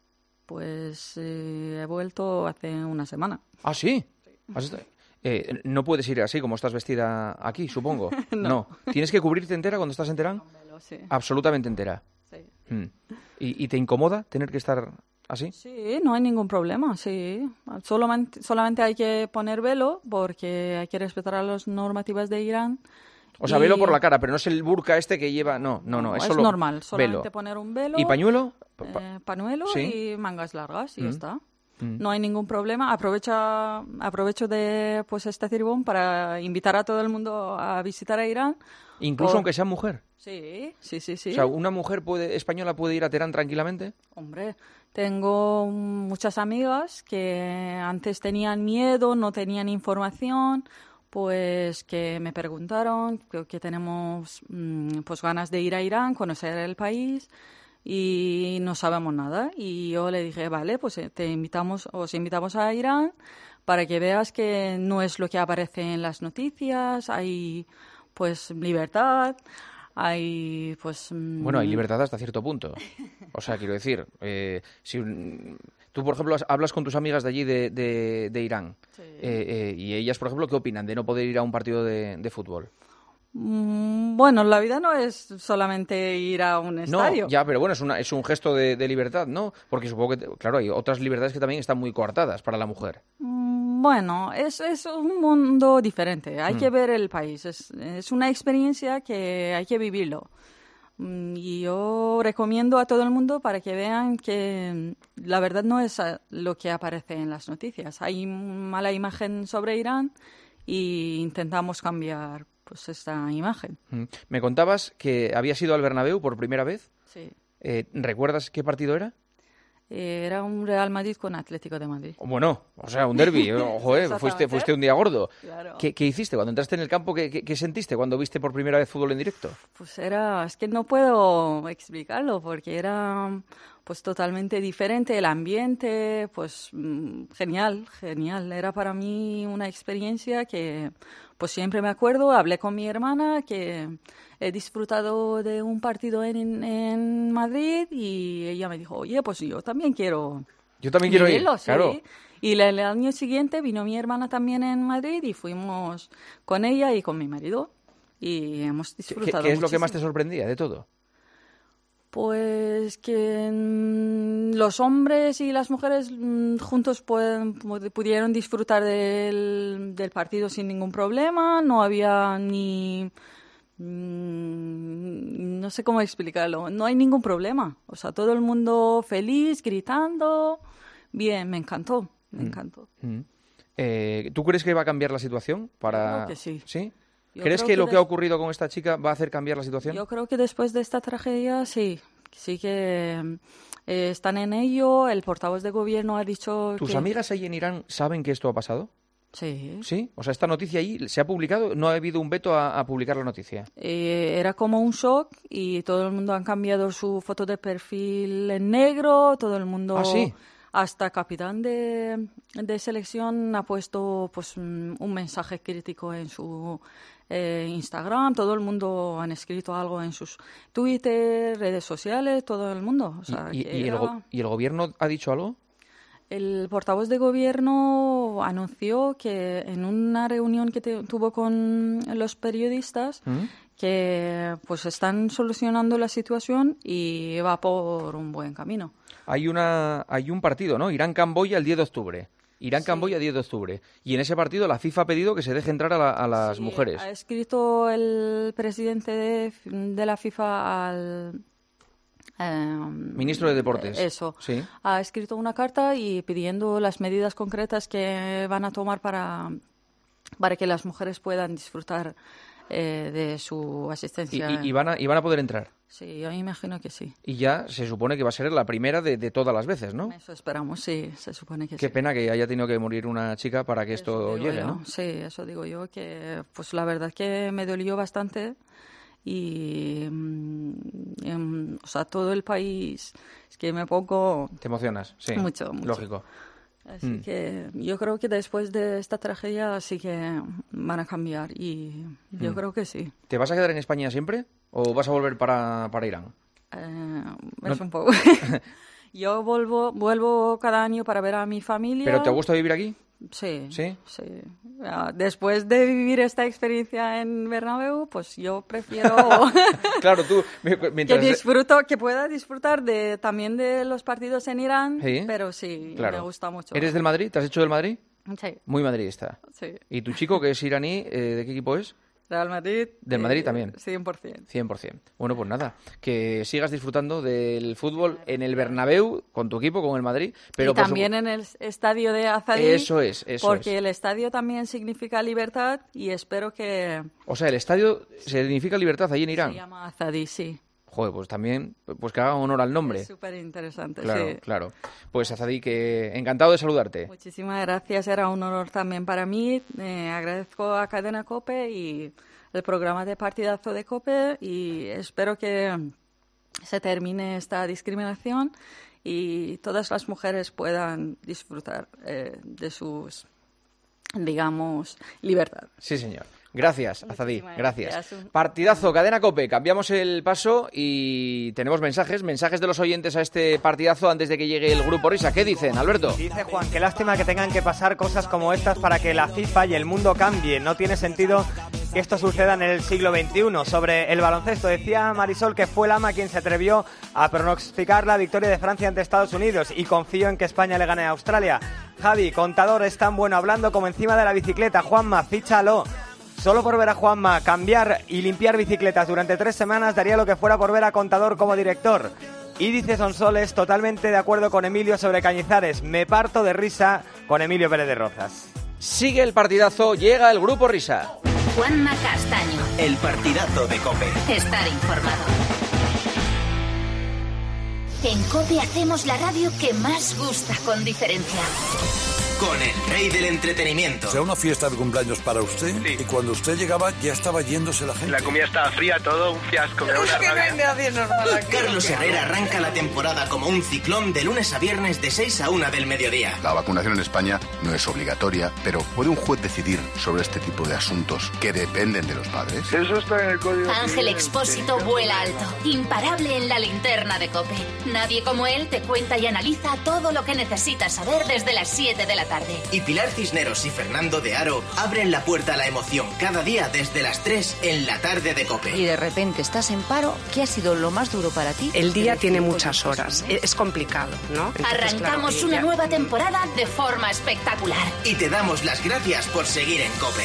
Pues eh, he vuelto hace una semana. ¿Ah, sí? sí. Eh, no puedes ir así como estás vestida aquí, supongo. no. no. ¿Tienes que cubrirte entera cuando estás en Teherán? Velo, sí. Absolutamente entera. Sí. Mm. ¿Y, ¿Y te incomoda tener que estar así? Sí, no hay ningún problema, sí. Solamente, solamente hay que poner velo porque hay que respetar a las normativas de Irán. O sea, y... velo por la cara, pero no es el burka este que lleva... No, no, no, no es, es solo normal, solamente velo. Poner un velo. ¿Y pañuelo? Eh, pañuelo ¿Sí? y mangas largas, y mm. ya está. Mm. No hay ningún problema. Aprovecha, aprovecho de pues este ciribón para invitar a todo el mundo a visitar a Irán. ¿Incluso o... aunque sea mujer? Sí, sí, sí, sí. O sea, ¿una mujer puede, española puede ir a Teherán tranquilamente? Hombre, tengo muchas amigas que antes tenían miedo, no tenían información... Pues que me preguntaron, que, que tenemos mmm, pues ganas de ir a Irán, conocer el país y no sabemos nada. Y yo le dije, vale, pues te invitamos, os invitamos a Irán para que veas que no es lo que aparece en las noticias, hay pues libertad, hay pues... Mmm... Bueno, hay libertad hasta cierto punto. O sea, quiero decir, eh, si un... Tú, por ejemplo, hablas con tus amigas de allí, de, de, de Irán, sí. eh, eh, y ellas, por ejemplo, ¿qué opinan de no poder ir a un partido de, de fútbol? Mm, bueno, la vida no es solamente ir a un estadio. No, ya, pero bueno, es, una, es un gesto de, de libertad, ¿no? Porque supongo que, claro, hay otras libertades que también están muy coartadas para la mujer. Mm, bueno, es, es un mundo diferente, hay mm. que ver el país, es, es una experiencia que hay que vivirlo. Y yo recomiendo a todo el mundo para que vean que la verdad no es lo que aparece en las noticias. Hay mala imagen sobre Irán y intentamos cambiar pues esta imagen. Me contabas que habías ido al Bernabéu por primera vez. Sí. Eh, ¿Recuerdas qué partido era? Era un Real Madrid con Atlético de Madrid. Bueno, o sea, un derbi. Ojo, eh, fuiste, fuiste un día gordo. Claro. ¿Qué, ¿Qué hiciste cuando entraste en el campo? ¿Qué, qué, ¿Qué sentiste cuando viste por primera vez fútbol en directo? Pues era... Es que no puedo explicarlo porque era pues totalmente diferente. El ambiente, pues genial, genial. Era para mí una experiencia que pues siempre me acuerdo. Hablé con mi hermana que he disfrutado de un partido en, en Madrid y ella me dijo, oye, pues yo también quiero... Yo también quiero vivirlo, ir, sí. claro. Y el año siguiente vino mi hermana también en Madrid y fuimos con ella y con mi marido. y hemos ¿Qué, disfrutado qué es lo que muchísimo. más te sorprendía de todo? Pues que mm, los hombres y las mujeres mm, juntos pueden- pudieron disfrutar del, del partido sin ningún problema, no había ni... mm, no sé cómo explicarlo, no hay ningún problema. O sea, todo el mundo feliz, gritando. Bien, me encantó, me Mm. encantó. Mm. Eh, ¿Tú crees que va a cambiar la situación? Para... Yo creo que sí. ¿Sí? Yo ¿Crees creo que, que lo que des- ha ocurrido con esta chica va a hacer cambiar la situación? Yo creo que después de esta tragedia, sí, sí que eh, están en ello. El portavoz de gobierno ha dicho ¿Tus que... amigas ahí en Irán saben que esto ha pasado? Sí. ¿Sí? O sea, esta noticia ahí se ha publicado, no ha habido un veto a, a publicar la noticia. Eh, era como un shock y todo el mundo ha cambiado su foto de perfil en negro, todo el mundo... ¿Ah, sí? Hasta capitán de, de selección ha puesto pues un, un mensaje crítico en su eh, Instagram, todo el mundo han escrito algo en sus Twitter, redes sociales, todo el mundo. O sea, ¿Y, y- que y el, era- go- ¿Y el gobierno ha dicho algo? El portavoz de gobierno anunció que en una reunión que te- tuvo con los periodistas ¿Mm? que pues están solucionando la situación y va por un buen camino. Hay, una, hay un partido, ¿no? Irán-Camboya el diez de octubre. Irán-Camboya diez de octubre. Y en ese partido la FIFA ha pedido que se deje entrar a, la- a las Sí, mujeres. Ha escrito el presidente de, de la FIFA al... em, Ministro de Deportes. Eso. Sí. Ha escrito una carta y pidiendo las medidas concretas que van a tomar para, para que las mujeres puedan disfrutar eh, de su Y, asistencia. y- y van a, y van a poder entrar. Sí, yo imagino que sí. Y ya se supone que va a ser la primera de, de todas las veces, ¿no? Eso esperamos, sí, se supone que Qué sí. pena que haya tenido que morir una chica para que esto Digo llegue, yo, ¿no? Sí, eso digo yo, que pues la verdad que me dolió bastante y, mm, em, o sea, todo el país, es que me pongo Te emocionas, sí. Mucho, mucho. Lógico. Así Mm. que yo creo que después de esta tragedia sí que van a cambiar y yo Mm. creo que sí. ¿Te vas a quedar en España siempre o vas a volver para, para Irán? Eh, No- es un poco. Yo vuelvo, vuelvo cada año para ver a mi familia. ¿Pero te gusta vivir aquí? Sí, ¿Sí? sí. Ah, después de vivir esta experiencia en Bernabéu, pues yo prefiero Claro, tú, mi- que mientras... disfruto, que pueda disfrutar de también de los partidos en Irán, Sí, pero sí, claro. me gusta mucho. ¿Eres del Madrid? ¿Te has hecho del Madrid? Sí, Muy madridista. sí. ¿Y tu chico, que es iraní, eh, de qué equipo es? Real Madrid. ¿Del Madrid eh, también? cien por ciento. cien por ciento. Bueno, pues nada, que sigas disfrutando del fútbol en el Bernabéu, con tu equipo, con el Madrid. Pero y por también supu- en el estadio de Azadí. Eso es, eso Porque es. el estadio también significa libertad y espero que O sea, el estadio significa libertad ahí en Irán. se llama Azadí, sí. Joder, pues también, pues que haga honor al nombre. Es súper interesante, Claro, sí. claro. Pues Azadí, que encantado de saludarte. Muchísimas gracias, era un honor también para mí. Eh, agradezco a Cadena COPE y el programa de Partidazo de COPE y espero que se termine esta discriminación y todas las mujeres puedan disfrutar eh, de sus, digamos, libertad. Sí, señor. Gracias, Azadí, Muchísimas gracias. gracias. Partidazo, Cadena COPE. Cambiamos el paso y tenemos mensajes, mensajes de los oyentes a este partidazo antes de que llegue el Grupo Risa. ¿Qué dicen, Alberto? Dice Juan, qué lástima que tengan que pasar cosas como estas para que la FIFA y el mundo cambien. No tiene sentido que esto suceda en el siglo veintiuno. Sobre el baloncesto, decía Marisol que fue Lama quien se atrevió a pronosticar la victoria de Francia ante Estados Unidos y confío en que España le gane a Australia. Javi, Contador es tan bueno hablando como encima de la bicicleta. Juanma, fíchalo. Solo por ver a Juanma cambiar y limpiar bicicletas durante tres semanas daría lo que fuera por ver a Contador como director. Y dice Sonsoles, totalmente de acuerdo con Emilio sobre Cañizares. Me parto de risa con Emilio Pérez de Rozas. Sigue el partidazo, llega el Grupo Risa. Juanma Castaño. El partidazo de COPE. Estar informado. En COPE hacemos la radio que más gusta con diferencia. Con el rey del entretenimiento. O sea, una fiesta de cumpleaños para usted y cuando usted llegaba ya estaba yéndose la gente. La comida estaba fría, todo un fiasco. Me da una rabia. Carlos Herrera arranca la temporada como un ciclón de lunes a viernes de seis a una del mediodía. La vacunación en España no es obligatoria, pero ¿puede un juez decidir sobre este tipo de asuntos que dependen de los padres? Eso está en el código. Ángel Expósito vuela alto, imparable en la linterna de COPE. Nadie como él te cuenta y analiza todo lo que necesitas saber desde las siete de la tarde. tarde. Y Pilar Cisneros y Fernando de Aro abren la puerta a la emoción cada día desde las tres en la tarde de COPE. Y de repente estás en paro, ¿qué ha sido lo más duro para ti? El día tiene muchas horas, es complicado, ¿no? Entonces, Arrancamos claro, una ya... nueva temporada de forma espectacular. Y te damos las gracias por seguir en COPE.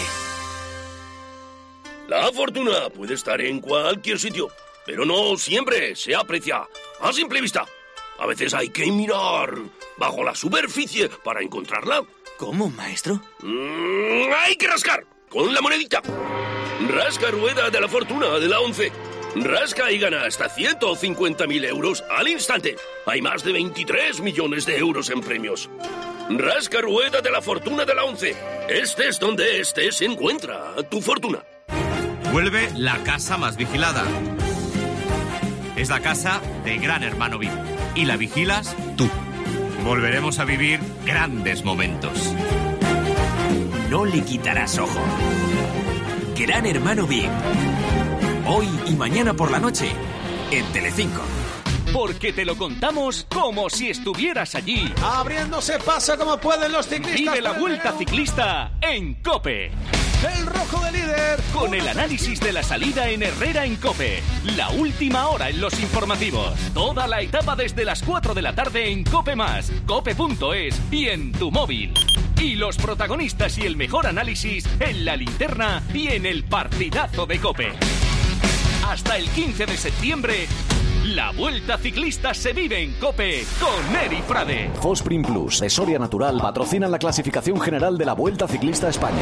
La fortuna puede estar en cualquier sitio, pero no siempre se aprecia a simple vista. A veces hay que mirar bajo la superficie para encontrarla. ¿Cómo, maestro? Mm, hay que rascar con la monedita. Rasca rueda de la fortuna de la once. Rasca y gana hasta ciento cincuenta mil euros al instante. Hay más de veintitrés millones de euros en premios. Rasca rueda de la fortuna de la once. Estés donde estés, encuentra tu fortuna. Vuelve la casa más vigilada. Es la casa de Gran Hermano V I P. Y la vigilas tú. Volveremos a vivir grandes momentos. No le quitarás ojo. Gran Hermano V I P. Hoy y mañana por la noche en Telecinco. Porque te lo contamos como si estuvieras allí. Abriéndose paso como pueden los ciclistas. Vive la Vuelta Ciclista en COPE. El rojo de líder. Con el análisis de la salida en Herrera en COPE. La última hora en los informativos. Toda la etapa desde las cuatro de la tarde en COPE más, cope punto es y en tu móvil. Y los protagonistas y el mejor análisis en la linterna y en el partidazo de COPE. Hasta el quince de septiembre, la Vuelta Ciclista se vive en COPE con Eri Frade. Fosprin Plus de Soria Natural patrocinan la clasificación general de la Vuelta Ciclista a España.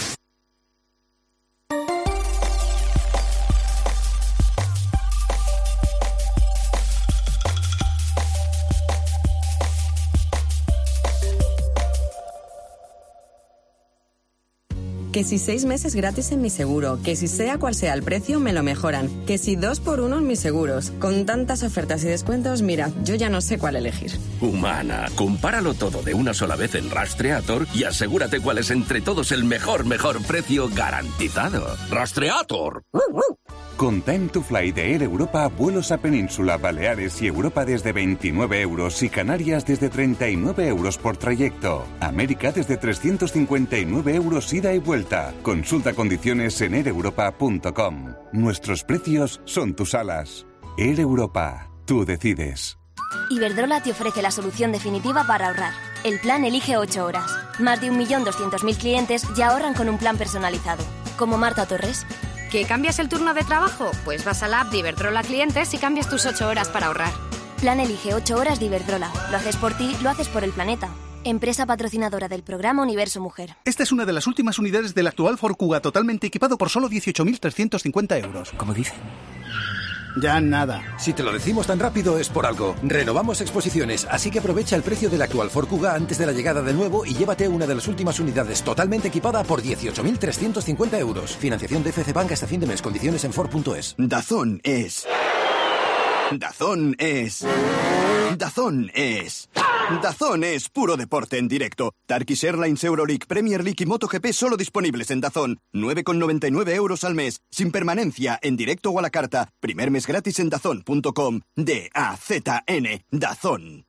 Que si seis meses gratis en mi seguro, que si sea cual sea el precio me lo mejoran, que si dos por uno en mis seguros. Con tantas ofertas y descuentos, mira, yo ya no sé cuál elegir. Humana, compáralo todo de una sola vez en Rastreator y asegúrate cuál es entre todos el mejor, mejor precio garantizado. ¡Rastreator! Con Time to Fly de Air Europa, vuelos a Península, Baleares y Europa desde veintinueve euros y Canarias desde treinta y nueve euros por trayecto. América desde trescientos cincuenta y nueve euros ida y vuelta. Consulta condiciones en air europa punto com. Nuestros precios son tus alas. Air Europa, tú decides. Iberdrola te ofrece la solución definitiva para ahorrar. El plan Elige ocho horas. Más de un millón doscientos mil clientes ya ahorran con un plan personalizado. Como Marta Torres. ¿Que cambias el turno de trabajo? Pues vas a la app de Iberdrola Clientes y cambias tus ocho horas para ahorrar. Plan Elige ocho horas de Iberdrola. Lo haces por ti, lo haces por el planeta. Empresa patrocinadora del programa Universo Mujer. Esta es una de las últimas unidades del actual Ford Kuga totalmente equipado por solo dieciocho mil trescientos cincuenta euros. ¿Cómo dice? Ya nada. Si te lo decimos tan rápido es por algo. Renovamos exposiciones, así que aprovecha el precio del actual Ford Kuga antes de la llegada del nuevo y llévate una de las últimas unidades totalmente equipada por dieciocho mil trescientos cincuenta euros. Financiación de F C Bank hasta fin de mes. Condiciones en Ford punto es. Dazón es... Dazón es... Dazón es... Dazón es puro deporte en directo. Turkish Airlines, Euroleague, Premier League y MotoGP solo disponibles en Dazón. nueve con noventa y nueve euros al mes. Sin permanencia, en directo o a la carta. Primer mes gratis en dazón punto com. D A Z N. Dazón.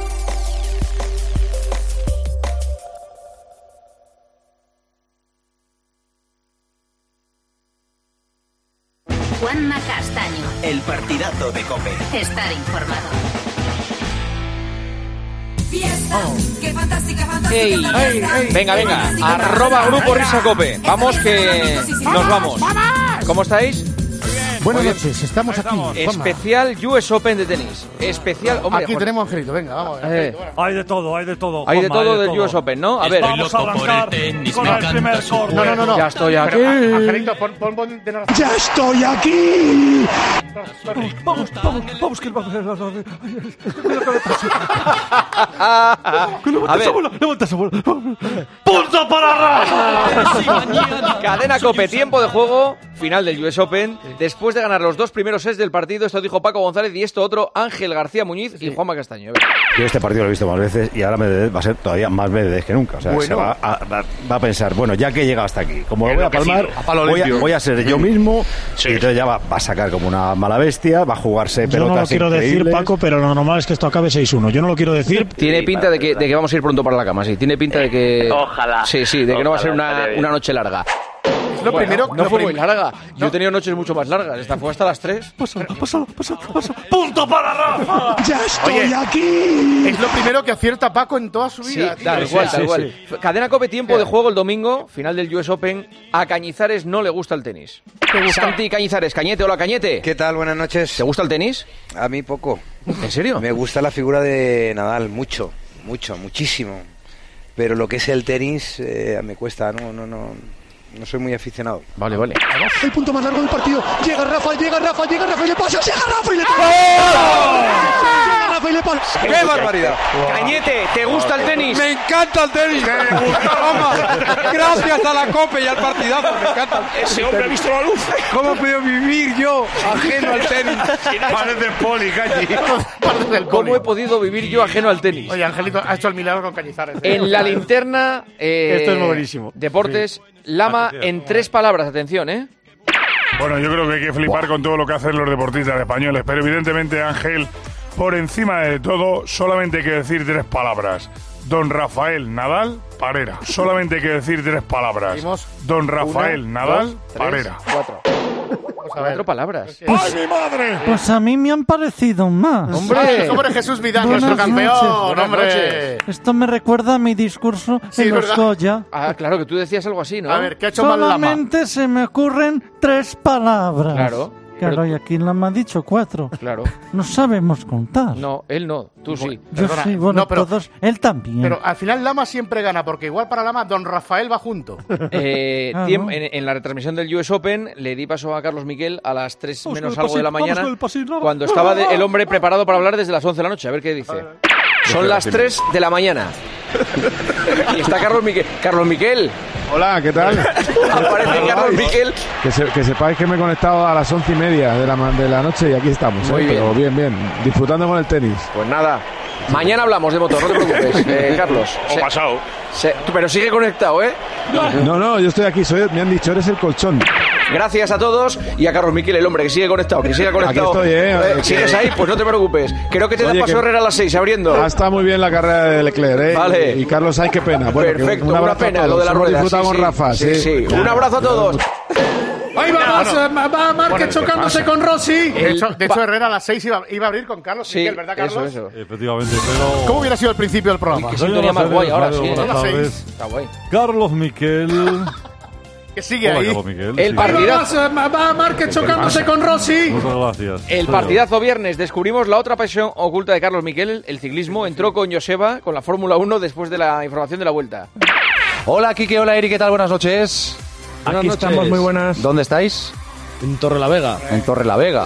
Juanma Castaño. El partidazo de COPE. Estar informado. Fiesta, qué fantástica, fantástica. Ey, ey, ey, venga, venga, arroba Grupo Risa Cope. Vamos que nos vamos. ¿Cómo estáis? Buenas noches, estamos aquí. Especial U S Open de tenis. Especial, hombre. Aquí tenemos a Angelito, venga, vamos. Eh. Hay de todo, hay de todo. Hay de todo del U S Open, ¿no? A ver. Vamos a arrancar con el primer corte. No, no, no, no. Ya estoy aquí. Pero, Angelito, pon, pon, pon de nada. ¡Ya estoy aquí! Vamos, vamos, vamos, que el vamos. A ver. Levanta esa bola. ¡Punto para Rafa! Cadena Cope, tiempo de juego, final del U S Open. Después de ganar los dos primeros sets del partido, esto dijo Paco González y esto otro Ángel García Muñiz y Juanma Castaño. Yo este partido lo he visto más veces y ahora Medvedev va a ser todavía más Medvedev que nunca. O sea, bueno. se va a, va, va a pensar, bueno, ya que he llegado hasta aquí, como lo voy a palmar, a voy, a, voy a ser yo mismo sí. y entonces ya va, va a sacar como una mala bestia, va a jugarse pelotas Yo no lo quiero increíbles. decir, Paco, pero lo normal es que esto acabe seis uno. Yo no lo quiero decir. Tiene pinta de que, de que vamos a ir pronto para la cama, sí. Tiene pinta de que... Ojalá. Sí, sí, de que no va a ser una, una noche larga. Lo Bueno, primero, no lo fue prim- muy larga. Yo No. he tenido noches mucho más largas. Esta fue hasta las tres. Pásalo, pásalo, pásalo, pásalo. ¡Punto para Rafa! ¡Ya estoy Oye, aquí! Es lo primero que acierta Paco en toda su Sí, vida. tío. tal Sí, cual, sí, tal sí, cual. sí. Cadena COPE, tiempo de juego el domingo, final del U S Open. A Cañizares no le gusta el tenis. Santi Cañizares, Cañete, hola Cañete. ¿Qué tal? Buenas noches. ¿Te gusta el tenis? A mí poco. ¿En serio? Me gusta la figura de Nadal, mucho, mucho, muchísimo. Pero lo que es el tenis eh, me cuesta, no, no, no, no soy muy aficionado. Vale, vale. El punto más largo del partido. Llega Rafa, llega Rafa, llega Rafa y le pasa. Llega Rafa y le pasa. Llega Rafa y le pasa. ¡Qué barbaridad! Cañete, ¿te gusta el tenis? Me encanta el tenis. Me gusta, vamos. Gracias a la COPE y al partidazo. Me encanta. Ese hombre ha visto la luz. ¿Cómo he podido vivir yo ajeno al tenis? Parece poli, Cañi. ¿Cómo he podido vivir yo ajeno al tenis? Oye, Angelito ha hecho el milagro con Cañizares. ¿eh? En la linterna, eh, Esto es muy buenísimo. Deportes, Lama, en tres palabras, atención, ¿eh? Bueno, yo creo que hay que flipar con todo lo que hacen los deportistas españoles, pero evidentemente, Ángel, por encima de todo, solamente hay que decir tres palabras. Don Rafael Nadal, Parera. Solamente hay que decir tres palabras. Decimos Don Rafael Una, Nadal, dos, tres, Parera. Cuatro. Cuatro palabras. ¡Ay, mi madre! Pues a mí me han parecido más. ¡Hombre! Hombre, Jesús Vidal, Buenas nuestro campeón, noches. Buenas hombre. noches. Esto me recuerda a mi discurso Sí, en los ¿verdad? Goya. Ah, claro, que tú decías algo así, ¿no? A ver, ¿qué ha hecho mal Lama? Solamente se me ocurren tres palabras. Claro. Claro, Pero- y aquí Lama ha dicho cuatro. Claro. No sabemos contar. No, él no, tú sí. Yo Perdona, sí, bueno, no, pero- todos. Él también. Pero al final Lama siempre gana, porque igual para Lama Don Rafael va junto. Eh, Ah, tiemp- ¿no? en, en la retransmisión del U S Open le di paso a Carlos Miquel a las tres Vamos menos con el algo de la pasillo, vamos mañana, con el pasillo. cuando estaba de- el hombre preparado para hablar desde las once de la noche. A ver qué dice. Son las tres de la mañana. Y está Carlos Miquel. Carlos Miquel. Hola, ¿qué tal? Aparece Carlos Miquel. Que, se- que sepáis que me he conectado a las once y media de la, ma- de la noche y aquí estamos. Muy ¿eh? bien. Pero bien, bien. Disfrutando con el tenis. Pues nada. Mañana hablamos de motor, no te preocupes, eh, Carlos. O Se- pasado. se- pero sigue conectado, ¿eh? No, no, yo estoy aquí. Soy, me han dicho, eres el colchón. Gracias a todos y a Carlos Miquel, el hombre que sigue conectado, que sigue conectado. estoy, ¿eh? Eh, ¿Sigues ahí? Pues no te preocupes. Creo que te da Oye, paso que- Herrera a las seis, abriendo. Ha estado muy bien la carrera de Leclerc, ¿eh? Vale. Y, y Carlos Sainz, qué pena. Bueno, que Perfecto, un una abrazo a pena todos. lo de la Hemos rueda. disfrutado sí, con sí, Rafa, sí. sí. sí. Un abrazo a todos. Ahí va, va, va, va Márquez Bueno, chocándose ¿qué pasa? con Rossi. De El hecho, de pa- hecho, Herrera a las seis iba, iba a abrir con Carlos Sí, Miquel, ¿verdad, Carlos? eso, eso. Efectivamente, pero. ¿Cómo hubiera sido el principio del programa? Qué sintonía más guay ahora, sí. Buenas A las tardes. seis. Está guay. Carlos Miquel. Que sigue Hola, ahí. Carlos Miquel. El Sí. partidazo. Va, va, va Márquez chocándose con Rossi. Muchas gracias. El Pero- partidazo viernes descubrimos la otra pasión oculta de Carlos Miquel, el ciclismo. Entró con Joseba, con la Fórmula uno, después de la información de la Vuelta. Hola, Kike, hola, Eri, ¿qué tal? Buenas noches. Aquí estamos, muy buenas. ¿Dónde estáis? En Torrelavega. En Torrelavega.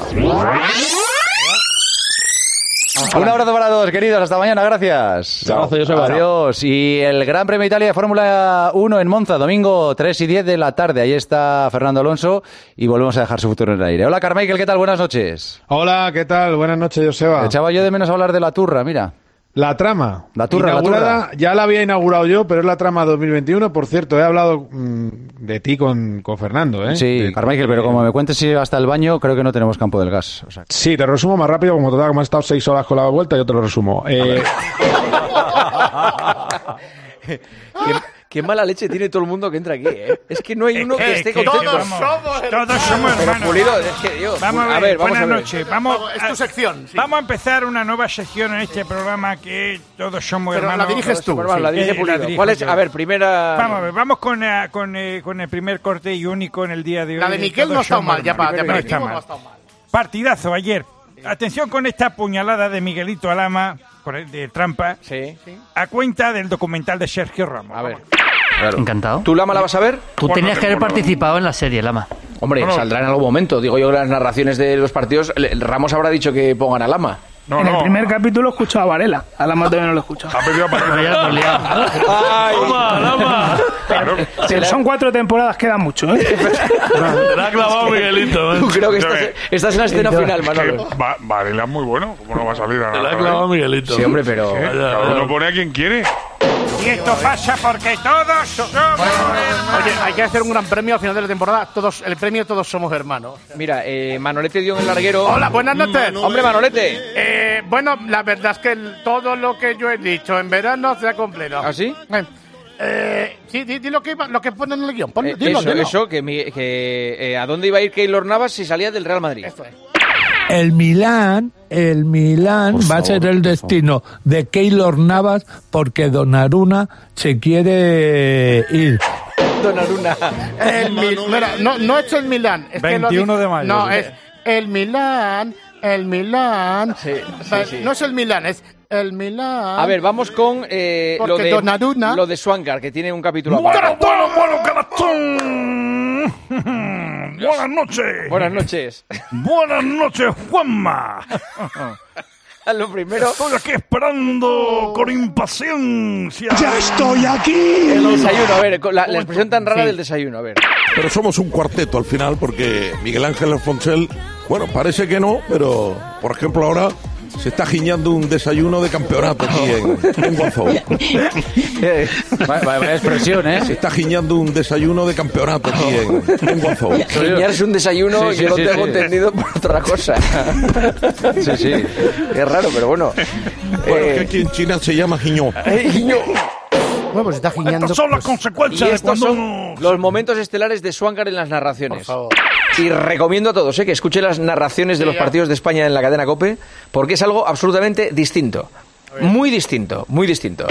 Un abrazo para todos, queridos. Hasta mañana, gracias. Un abrazo, Joseba. Adiós. Y el Gran Premio de Italia de Fórmula uno en Monza, domingo tres y diez de la tarde. Ahí está Fernando Alonso y volvemos a dejar su futuro en el aire. Hola, Carmichael, ¿qué tal? Buenas noches. Hola, ¿qué tal? Buenas noches, Joseba. Echaba yo de menos hablar de la turra, mira. La trama. La turra, la Inaugurada, turra. ya la había inaugurado yo, pero es la trama dos mil veintiuno. Por cierto, he hablado mm, de ti con, con Fernando, ¿eh? Sí, De- Carmichael, pero como me cuentes si hasta el baño, creo que no tenemos campo del gas. O sea, Sí, te resumo más rápido, como total, como has estado seis horas con la vuelta, yo te lo resumo. Eh, Qué, qué mala leche tiene todo el mundo que entra aquí, ¿eh? Es que no hay uno que, esté contento. Todos somos Todos somos Pero hermanos. Pulido, es que Dios. Vamos a a ver, ver, vamos buenas a ver. noches. Vamos Es a, tu sección. sí. vamos a empezar una nueva sección en este programa que todos somos Pero la hermanos. diriges tú. Bueno, la sí. dirige Eh, la Pulido. dirijo ¿Cuál es? yo. A ver, primera. Vamos a ver, vamos con, eh, con, eh, con el primer corte y único en el día de hoy. La de Miquel Todos no ha estado somos mal, ya para de hermanos. aperitivo No está no ha mal. estado mal. Partidazo ayer. Atención con esta puñalada de Miguelito Alama, por el- de trampa, Sí. a cuenta del documental de Sergio Ramos. A ver. Encantado. ¿Tú, Lama, la vas a ver? Tú tenías que haber participado en la serie, Lama. Hombre, saldrá en algún momento. Digo yo que las narraciones de los partidos. el- Ramos habrá dicho que pongan a Lama. No, en no. el primer capítulo escuchó a Varela. A Lama todavía no lo escuchó. Ha pedido para Pero ya lo has liado. ¡Ay! Lama, Lama. Claro. Pero son cuatro temporadas, queda mucho, ¿eh? Te la ha clavado Miguelito. ¿eh? Tú creo que estás, estás en la escena final, Que Manolo. Va- Varela es muy bueno. ¿Cómo no va a salir a Te la ha nada, clavado eh? Miguelito. Sí, hombre, pero... ¿Eh? Cada uno pone a quien quiere. Y esto pasa porque todos somos Oye, hay que hacer un gran premio al final de la temporada. Todos, el premio Todos Somos Hermanos. Mira, eh, Manolete dio en el larguero... Hola, buenas noches. Hombre, Manolete. Eh, bueno, la verdad es que el- todo lo que yo he dicho en verano se ha cumplido. ¿Ah, sí? Eh, eh, sí, di, di lo que iba- lo que pone en el guión. Pon- Eh, dilo, eso, dilo. eso, que, mi- que eh, ¿a dónde iba a ir Keylor Navas si salía del Real Madrid? Eso es. El Milán, el Milán va a ser el destino de Keylor Navas porque Donnarumma se quiere ir. Donnarumma. El Mi- mira, no, no es el Milán. Es que lo ha veintiuno dicho- de mayo. No, es el Milán, el Milán. Sí, sí, Eh, sí. No es el Milán, es el Milán. A ver, vamos con eh, lo, Porque de, Donnarumma- lo de Swankar, que tiene un capítulo Bueno, aparte. bueno, bueno, Carastón. Buenas noches. Buenas noches. Buenas noches, Juanma. Lo primero... Estoy aquí esperando con impaciencia. ¡Ya estoy aquí! El desayuno, a ver, con la, la expresión tan rara del desayuno, a ver. Pero somos un cuarteto al final porque Miguel Ángel Alfonsel, bueno, parece que no, pero por ejemplo ahora se está giñando un desayuno de campeonato aquí en, en Guazou. Vaya, vaya expresión, ¿eh? Se está giñando un desayuno de campeonato aquí en, en Guazou. Giñarse un desayuno, Sí, sí, yo lo sí, tengo sí. entendido por otra cosa. Sí, sí. Es raro, pero bueno. Bueno, Eh, que aquí en China se llama giñó. eh, guiño. Bueno, pues está giñando. Estas son las Y consecuencias de estos cuando son uno... los momentos estelares de Swankar en las narraciones. Por favor. Y recomiendo a todos eh, que escuchen las narraciones de los partidos de España en la cadena COPE, porque es algo absolutamente distinto. Muy distinto, muy distinto.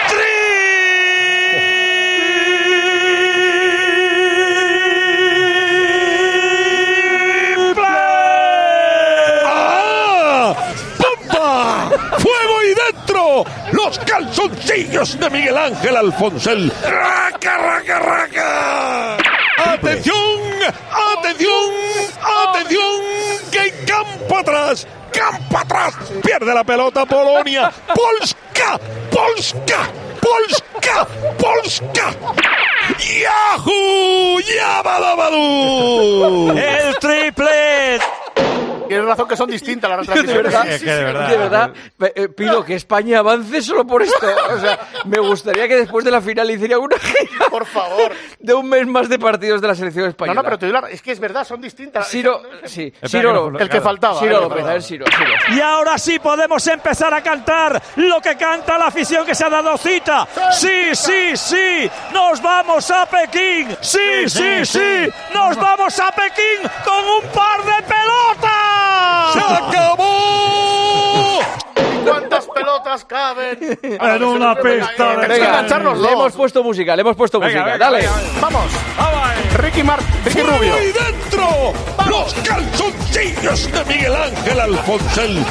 ¡Ah! ¡Pumba! ¡Fuego y dentro! ¡Los calzoncillos de Miguel Ángel Alfonsel! ¡Raca, raca, raca! ¡Atención! ¡Atención! ¡Atención! ¡Que en campo atrás! ¡Campo atrás! ¡Pierde la pelota Polonia! ¡Polska! ¡Polska! ¡Polska! ¡Polska! ¡Yahoo! ¡Yabadabadú! ¡El triple! Tienes razón que son distintas las De retransmisiones. verdad, Es que de verdad. de verdad, eh, eh, pido que España avance solo por esto. O sea, me gustaría que después de la final hiciera una gira Por favor. de un mes más de partidos de la selección No, española. no, pero te digo la- es que es verdad, son distintas. Ciro, sí, Espera, Ciro, que no- El que faltaba. Ciro el que López, a faltaba. ver, Ciro, Ciro. Y ahora sí podemos empezar a cantar lo que canta la afición que se ha dado cita. Sí, sí, sí, nos vamos a Pekín. Sí, sí, sí, nos vamos a Pekín con un par de pelotas. ¡Se acabó! ¿Cuántas pelotas caben? En una pista de- Venga, Venga, engancharnos le dos. hemos puesto música, le hemos puesto Venga, música. venga, Dale. venga. Vamos. Ricky Mar, Ricky ¡Fuego Rubio. y dentro! ¡Los calzoncillos de Miguel Ángel Alfonsel!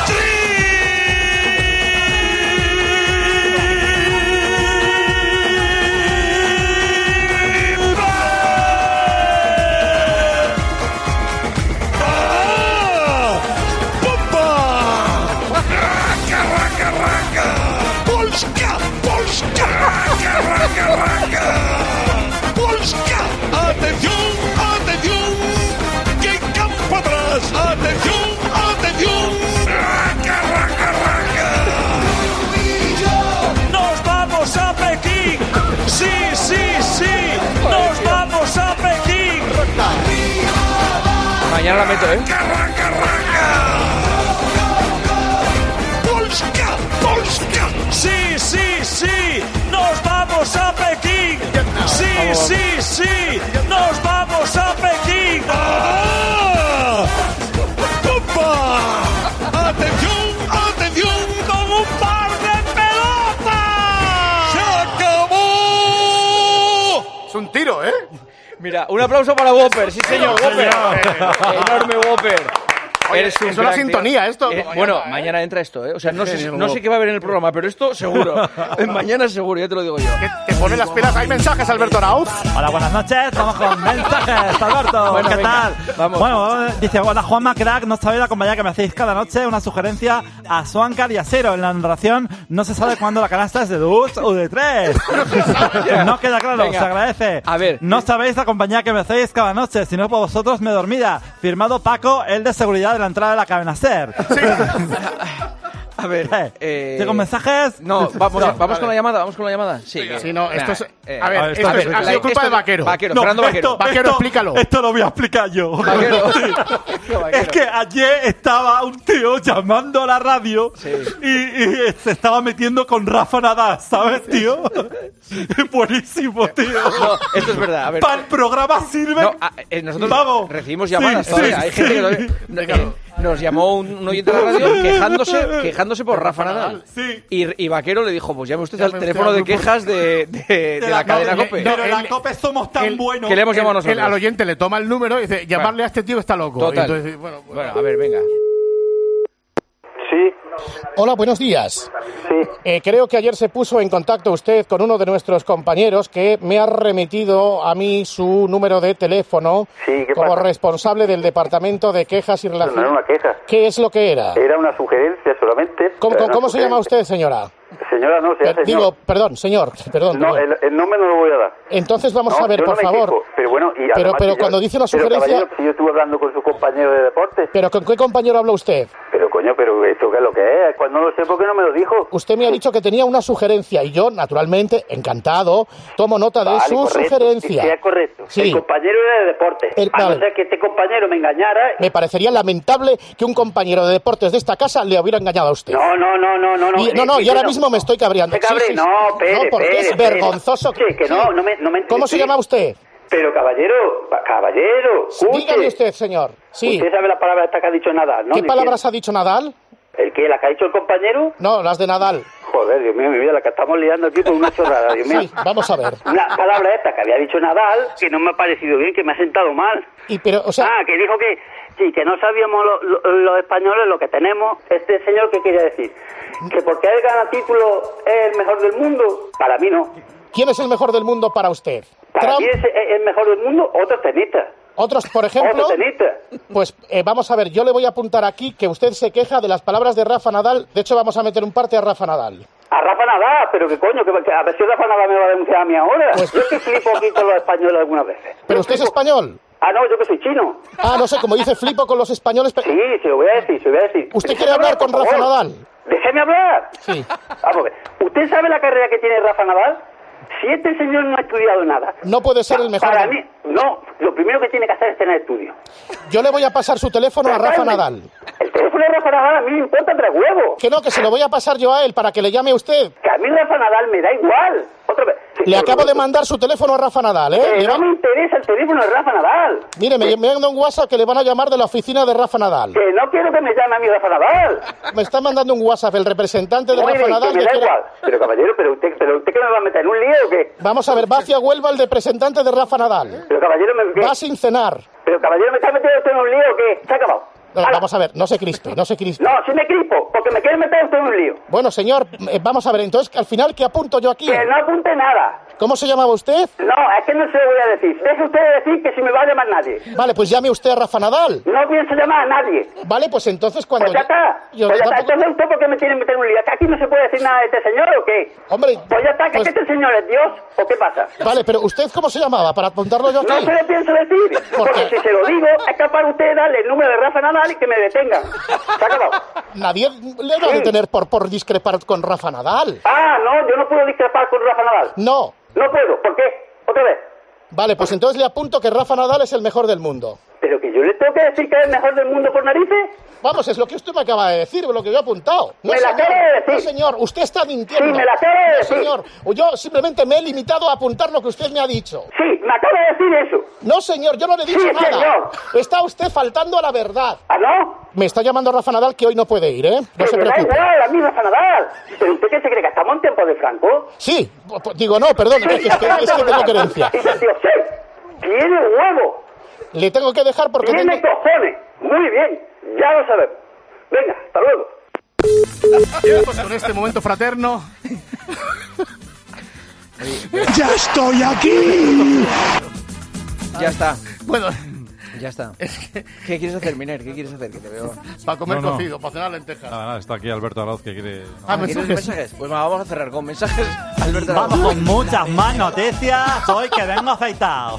¡Ah! ¡Pumba! ¡Raca, raca, raca! ¡Polska! ¡Polska! ¡Raca, raca, raca! ¡Polska! ¡Atención! ¡Atención! ¡Que en campo atrás! ¡Atención! ¡Atención! ¡Raca, raca, raca! Nos vamos a Pekín. Sí, sí, sí, nos vamos a Pekín. Mañana la meto, ¿eh? ¡Raca, raca! ¡Polska! ¡Polska! Sí, sí, sí, nos vamos a Pekín. Sí, sí, sí, nos vamos a Pekín. ¡Ah! ¡Pumba! ¡Atención! ¡Atención! Con un par de pelotas. ¡Se acabó! Es un tiro, ¿eh? Mira, un aplauso para Whopper, sí señor, Whopper. Enorme Whopper. Oye, Eres un es una crack, tío. sintonía esto. Eh, Mañana, bueno, ¿eh? mañana entra esto, ¿eh? O sea, no sé, Genio, no sé qué va a haber en el programa, pero esto seguro. Mañana seguro, ya te lo digo yo. Te pone las pilas. Hay mensajes, Alberto Arauz. Hola, buenas noches. Vamos con mensajes, Alberto. Bueno, ¿Qué venga, tal? vamos. Bueno, dice, hola Juanma, crack, no sabéis la compañía que me hacéis cada noche, una sugerencia a Swankar y a Cero. En la narración no se sabe cuándo la canasta es de dos o de tres. No queda claro, Venga. se agradece. A ver. No sabéis la compañía que me hacéis cada noche, si no por vosotros me dormida. Firmado Paco, el de seguridad de la entrada de la cadena SER. A ver, eh... ¿Tengo mensajes? No, vamos, No, vamos a con la ver. llamada, vamos con la llamada. Sí, Sí, no, esto Nah, es... eh, A ver, a ver, esto a es- ver, ha sido culpa esto- de Vaquero. Vaquero, No, Fernando Vaquero. esto- Vaquero, esto- explícalo. Esto lo voy a explicar yo. Vaquero. Sí. Es que ayer estaba un tío llamando a la radio y, y se estaba metiendo con Rafa Nadal, ¿sabes, tío? Buenísimo, tío. No, esto es verdad. A ver, Para el programa sirve. no, a- eh, nosotros Vamos. recibimos llamadas Sí, todavía. sí, Hay gente que sí. todavía- eh, nos llamó un, un oyente de la radio quejándose, quejándose por Rafa Nadal. Sí. Y, y Vaquero le dijo, pues llame usted Llame al usted teléfono al de grupo. quejas de, de, de la cadena no, COPE. no, Pero la el- COPE somos tan el- buenos. que le hemos llamado Él- nosotros. él al oyente le toma el número y dice, llamarle a este tío que está loco. Total. Y entonces, bueno, pues- Bueno, a ver, venga. Sí. Hola, buenos días. Sí. Eh, creo que ayer se puso en contacto usted con uno de nuestros compañeros que me ha remitido a mí su número de teléfono Sí, ¿qué como pasa? responsable del Departamento de Quejas y No era Relaciones. una queja. ¿Qué es lo que era? Era una sugerencia solamente. ¿Cómo, Era cómo- una cómo se llama sugerencia. usted, señora? Señora, no, sea Per- señor. Digo, perdón, señor, perdón. no, perdón. el, el nombre no lo voy a dar. Entonces vamos No, a ver, yo por no me favor. quejo, pero bueno, y Pero- además pero que yo- cuando dice una pero, sugerencia- caballero, si yo estuve hablando con su compañero de deporte. ¿Pero con qué compañero habla usted? Pero coño, pero esto qué es lo que es. Cuando no lo sé, ¿por qué no me lo dijo? Usted me ha dicho que tenía una sugerencia y yo, naturalmente, encantado, tomo nota de Vale, su correcto, sugerencia. Sí, es correcto. Sí. El compañero era de deporte. El- a vale. no ser que este compañero me engañara. Me parecería lamentable que un compañero de deportes de esta casa le hubiera engañado a usted. No, no, no, no, no. Y, no, no, eh, y ahora no. mismo me estoy cabreando. ¿Se cabre? Sí, sí, No, sí. espere, No, porque espere, es espere. vergonzoso. Sí, que no, no me, no me ¿Cómo se sí. llama usted? Pero caballero, caballero, escuche. Dígame usted, señor. Sí. Usted sabe la palabra esta que ha dicho Nadal, ¿no? ¿Qué Ni palabras ha dicho Nadal? que- ¿El qué? ¿La que ha dicho el compañero? No, las de Nadal. Joder, Dios mío, mi vida, la que estamos liando aquí con una chorrada, Dios mío. Sí, vamos a ver. Una palabra esta que había dicho Nadal, que no me ha parecido bien, que me ha sentado mal. Y pero, o sea, Ah, que dijo que sí, que no sabíamos lo- lo- los españoles lo que tenemos. Este señor, ¿qué quiere decir? Que porque él gana título es el mejor del mundo. Para mí no. ¿quién es el mejor del mundo para usted? Para Trump, mí es es el mejor del mundo, otros tenistas. otros, por ejemplo. Otros tenistas. Pues eh, vamos a ver, yo le voy a apuntar aquí que usted se queja de las palabras de Rafa Nadal. De hecho, vamos a meter un parte a Rafa Nadal. A Rafa Nadal, pero que coño, que, que a ver si Rafa Nadal me va a denunciar a mí ahora. Pues- Yo que flipo aquí con los españoles algunas veces. ¿Pero Yo usted es flipo- español? Ah, no, yo que soy chino. Ah, no sé, como dice, flipo con los españoles. pe- Sí, se lo voy a decir, se lo voy a decir. ¿Usted Déjeme quiere hablar con por Rafa favor. Nadal? Déjeme hablar. Sí. Vamos a ver. ¿Usted sabe la carrera que tiene Rafa Nadal? Si este señor no ha estudiado nada. No puede ser el mejor. Para del- mí, no. Lo primero que tiene que hacer es tener estudio. Yo le voy a pasar su teléfono a Rafa Totalmente. Nadal. El teléfono de Rafa Nadal a mí me importa tres huevos. Que no, que se lo voy a pasar yo a él para que le llame a usted. Que a mí Rafa Nadal me da igual. Otra vez. Le acabo de mandar su teléfono a Rafa Nadal, ¿eh? Que Le no va- me interesa el teléfono de Rafa Nadal. Mire, me, me manda un WhatsApp que le van a llamar de la oficina de Rafa Nadal. Que no quiero que me llame a mí Rafa Nadal. Me está mandando un WhatsApp el representante de Muy Rafa bien, Nadal. que me que da quiere- igual. Pero caballero, pero usted, pero usted que me va a meter en un lío o qué? Vamos a ver, va hacia Huelva el representante de Rafa Nadal. Pero caballero, me, ¿qué? Va sin cenar. Pero caballero, ¿me está metiendo usted en un lío o qué? Se ha acabado. No, ¡Hala! vamos a ver, no se crispe, no se crispe. No, si me crispo, porque me quiere meter usted en un lío. Bueno, señor, eh, vamos a ver, entonces, al final, ¿qué apunto yo aquí? Que no apunte nada. ¿Cómo se llamaba usted? No, es que no se lo voy a decir. Deje usted de decir que si me va a llamar nadie. Vale, pues llame usted a Rafa Nadal. No pienso llamar a nadie. Vale, pues entonces cuando... Pues ya está. yo- Pues ya está. tampoco- Entonces, ¿usted por qué me quiere meter en un lío? ¿Que aquí no se puede decir nada de este señor o qué? Hombre, Pues ya está, ¿que pues- este señor es Dios o qué pasa? Vale, pero ¿usted cómo se llamaba? Para apuntarlo yo aquí. No se lo pienso decir, ¿Por porque qué? si se lo digo, es capaz usted de darle el número de Rafa Nadal y que me detengan. Se ha acabado. Nadie le va a Sí. detener por, por discrepar con Rafa Nadal. Ah, no, yo no puedo discrepar con Rafa Nadal. No. No puedo, ¿por qué? Otra vez. Vale, pues entonces le apunto que Rafa Nadal es el mejor del mundo. ¿Pero que yo le tengo que decir que es el mejor del mundo por narices? Vamos, es lo que usted me acaba de decir, lo que yo he apuntado. No, Me la señor, acaba de decir. no, señor, usted está mintiendo. Sí, me la acaba de No, decir. señor, yo simplemente me he limitado a apuntar lo que usted me ha dicho. Sí, me acaba de decir eso. No, señor, yo no le he dicho Sí, nada. señor. Está usted faltando a la verdad. ¿Ah, no? Me está llamando Rafa Nadal que hoy no puede ir, ¿eh? No Pero se me da preocupe. igual, a mí Rafa Nadal. ¿Pero usted qué se cree que estamos en tiempo de Franco? Sí, pues, pues, digo no, perdón, Sí, es que, es que- es que tengo querencia. Y el tío, sí, tiene huevo, Le tengo que dejar porque tiene tengo... cojones. Muy bien, ya lo sabemos. Venga, hasta luego. Pues con este momento fraterno. ¡Ya estoy aquí! Ya está. Bueno, Ya está. ¿Qué quieres hacer, Miner? ¿Qué quieres hacer? Que te veo. Para comer No, no. cocido, para cenar lentejas. Nada, nada, está aquí Alberto Arauz que quiere... Ah, ¿Quieres mensajes. mensajes? Pues vamos a cerrar con mensajes. Alberto Vamos Arauz. con muchas más noticias. Hoy que vengo afeitado.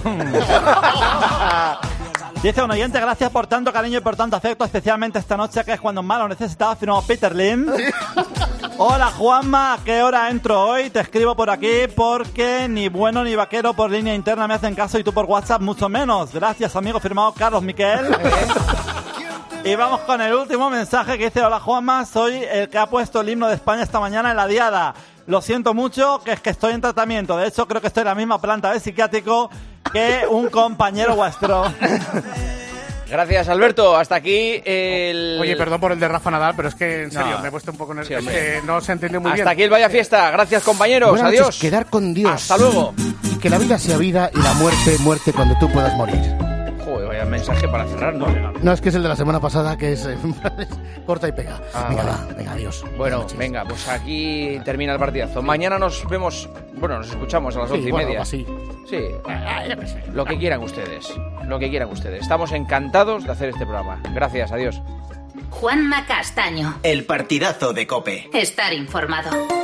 Dice un oyente, gracias por tanto cariño y por tanto afecto, especialmente esta noche que es cuando más lo necesitaba, firmó Peter Lim. Hola Juanma, ¿a qué hora entro hoy? Te escribo por aquí porque ni bueno ni vaquero por línea interna me hacen caso y tú por WhatsApp mucho menos. Gracias amigo, firmado Carlos Miquel. Y vamos con el último mensaje que dice, hola Juanma, soy el que ha puesto el himno de España esta mañana en la diada. Lo siento mucho, que es que estoy en tratamiento. De hecho, creo que estoy en la misma planta de psiquiátrico que un compañero vuestro. Gracias, Alberto. Hasta aquí el... Oye, perdón por el de Rafa Nadal, pero es que, en serio, No. me he puesto un poco nervioso. Sí, es hombre. que no se entiende muy Hasta bien. aquí el Vaya Fiesta. Gracias, compañeros. Buenas Adiós. noches, quedar con Dios. Hasta luego. Y que la vida sea vida y la muerte, muerte cuando tú puedas morir. Joder, vaya mensaje para cerrar, ¿no? No, es que es el de la semana pasada, que es eh, corta y pega. Ah, venga, vale. va, venga, adiós. Bueno, venga, pues aquí termina el partidazo. Mañana nos vemos, bueno, nos escuchamos a las Sí, once y bueno, media. así. Sí, lo que quieran ustedes, lo que quieran ustedes. Estamos encantados de hacer este programa. Gracias, adiós. Juanma Castaño. El partidazo de COPE. Estar informado.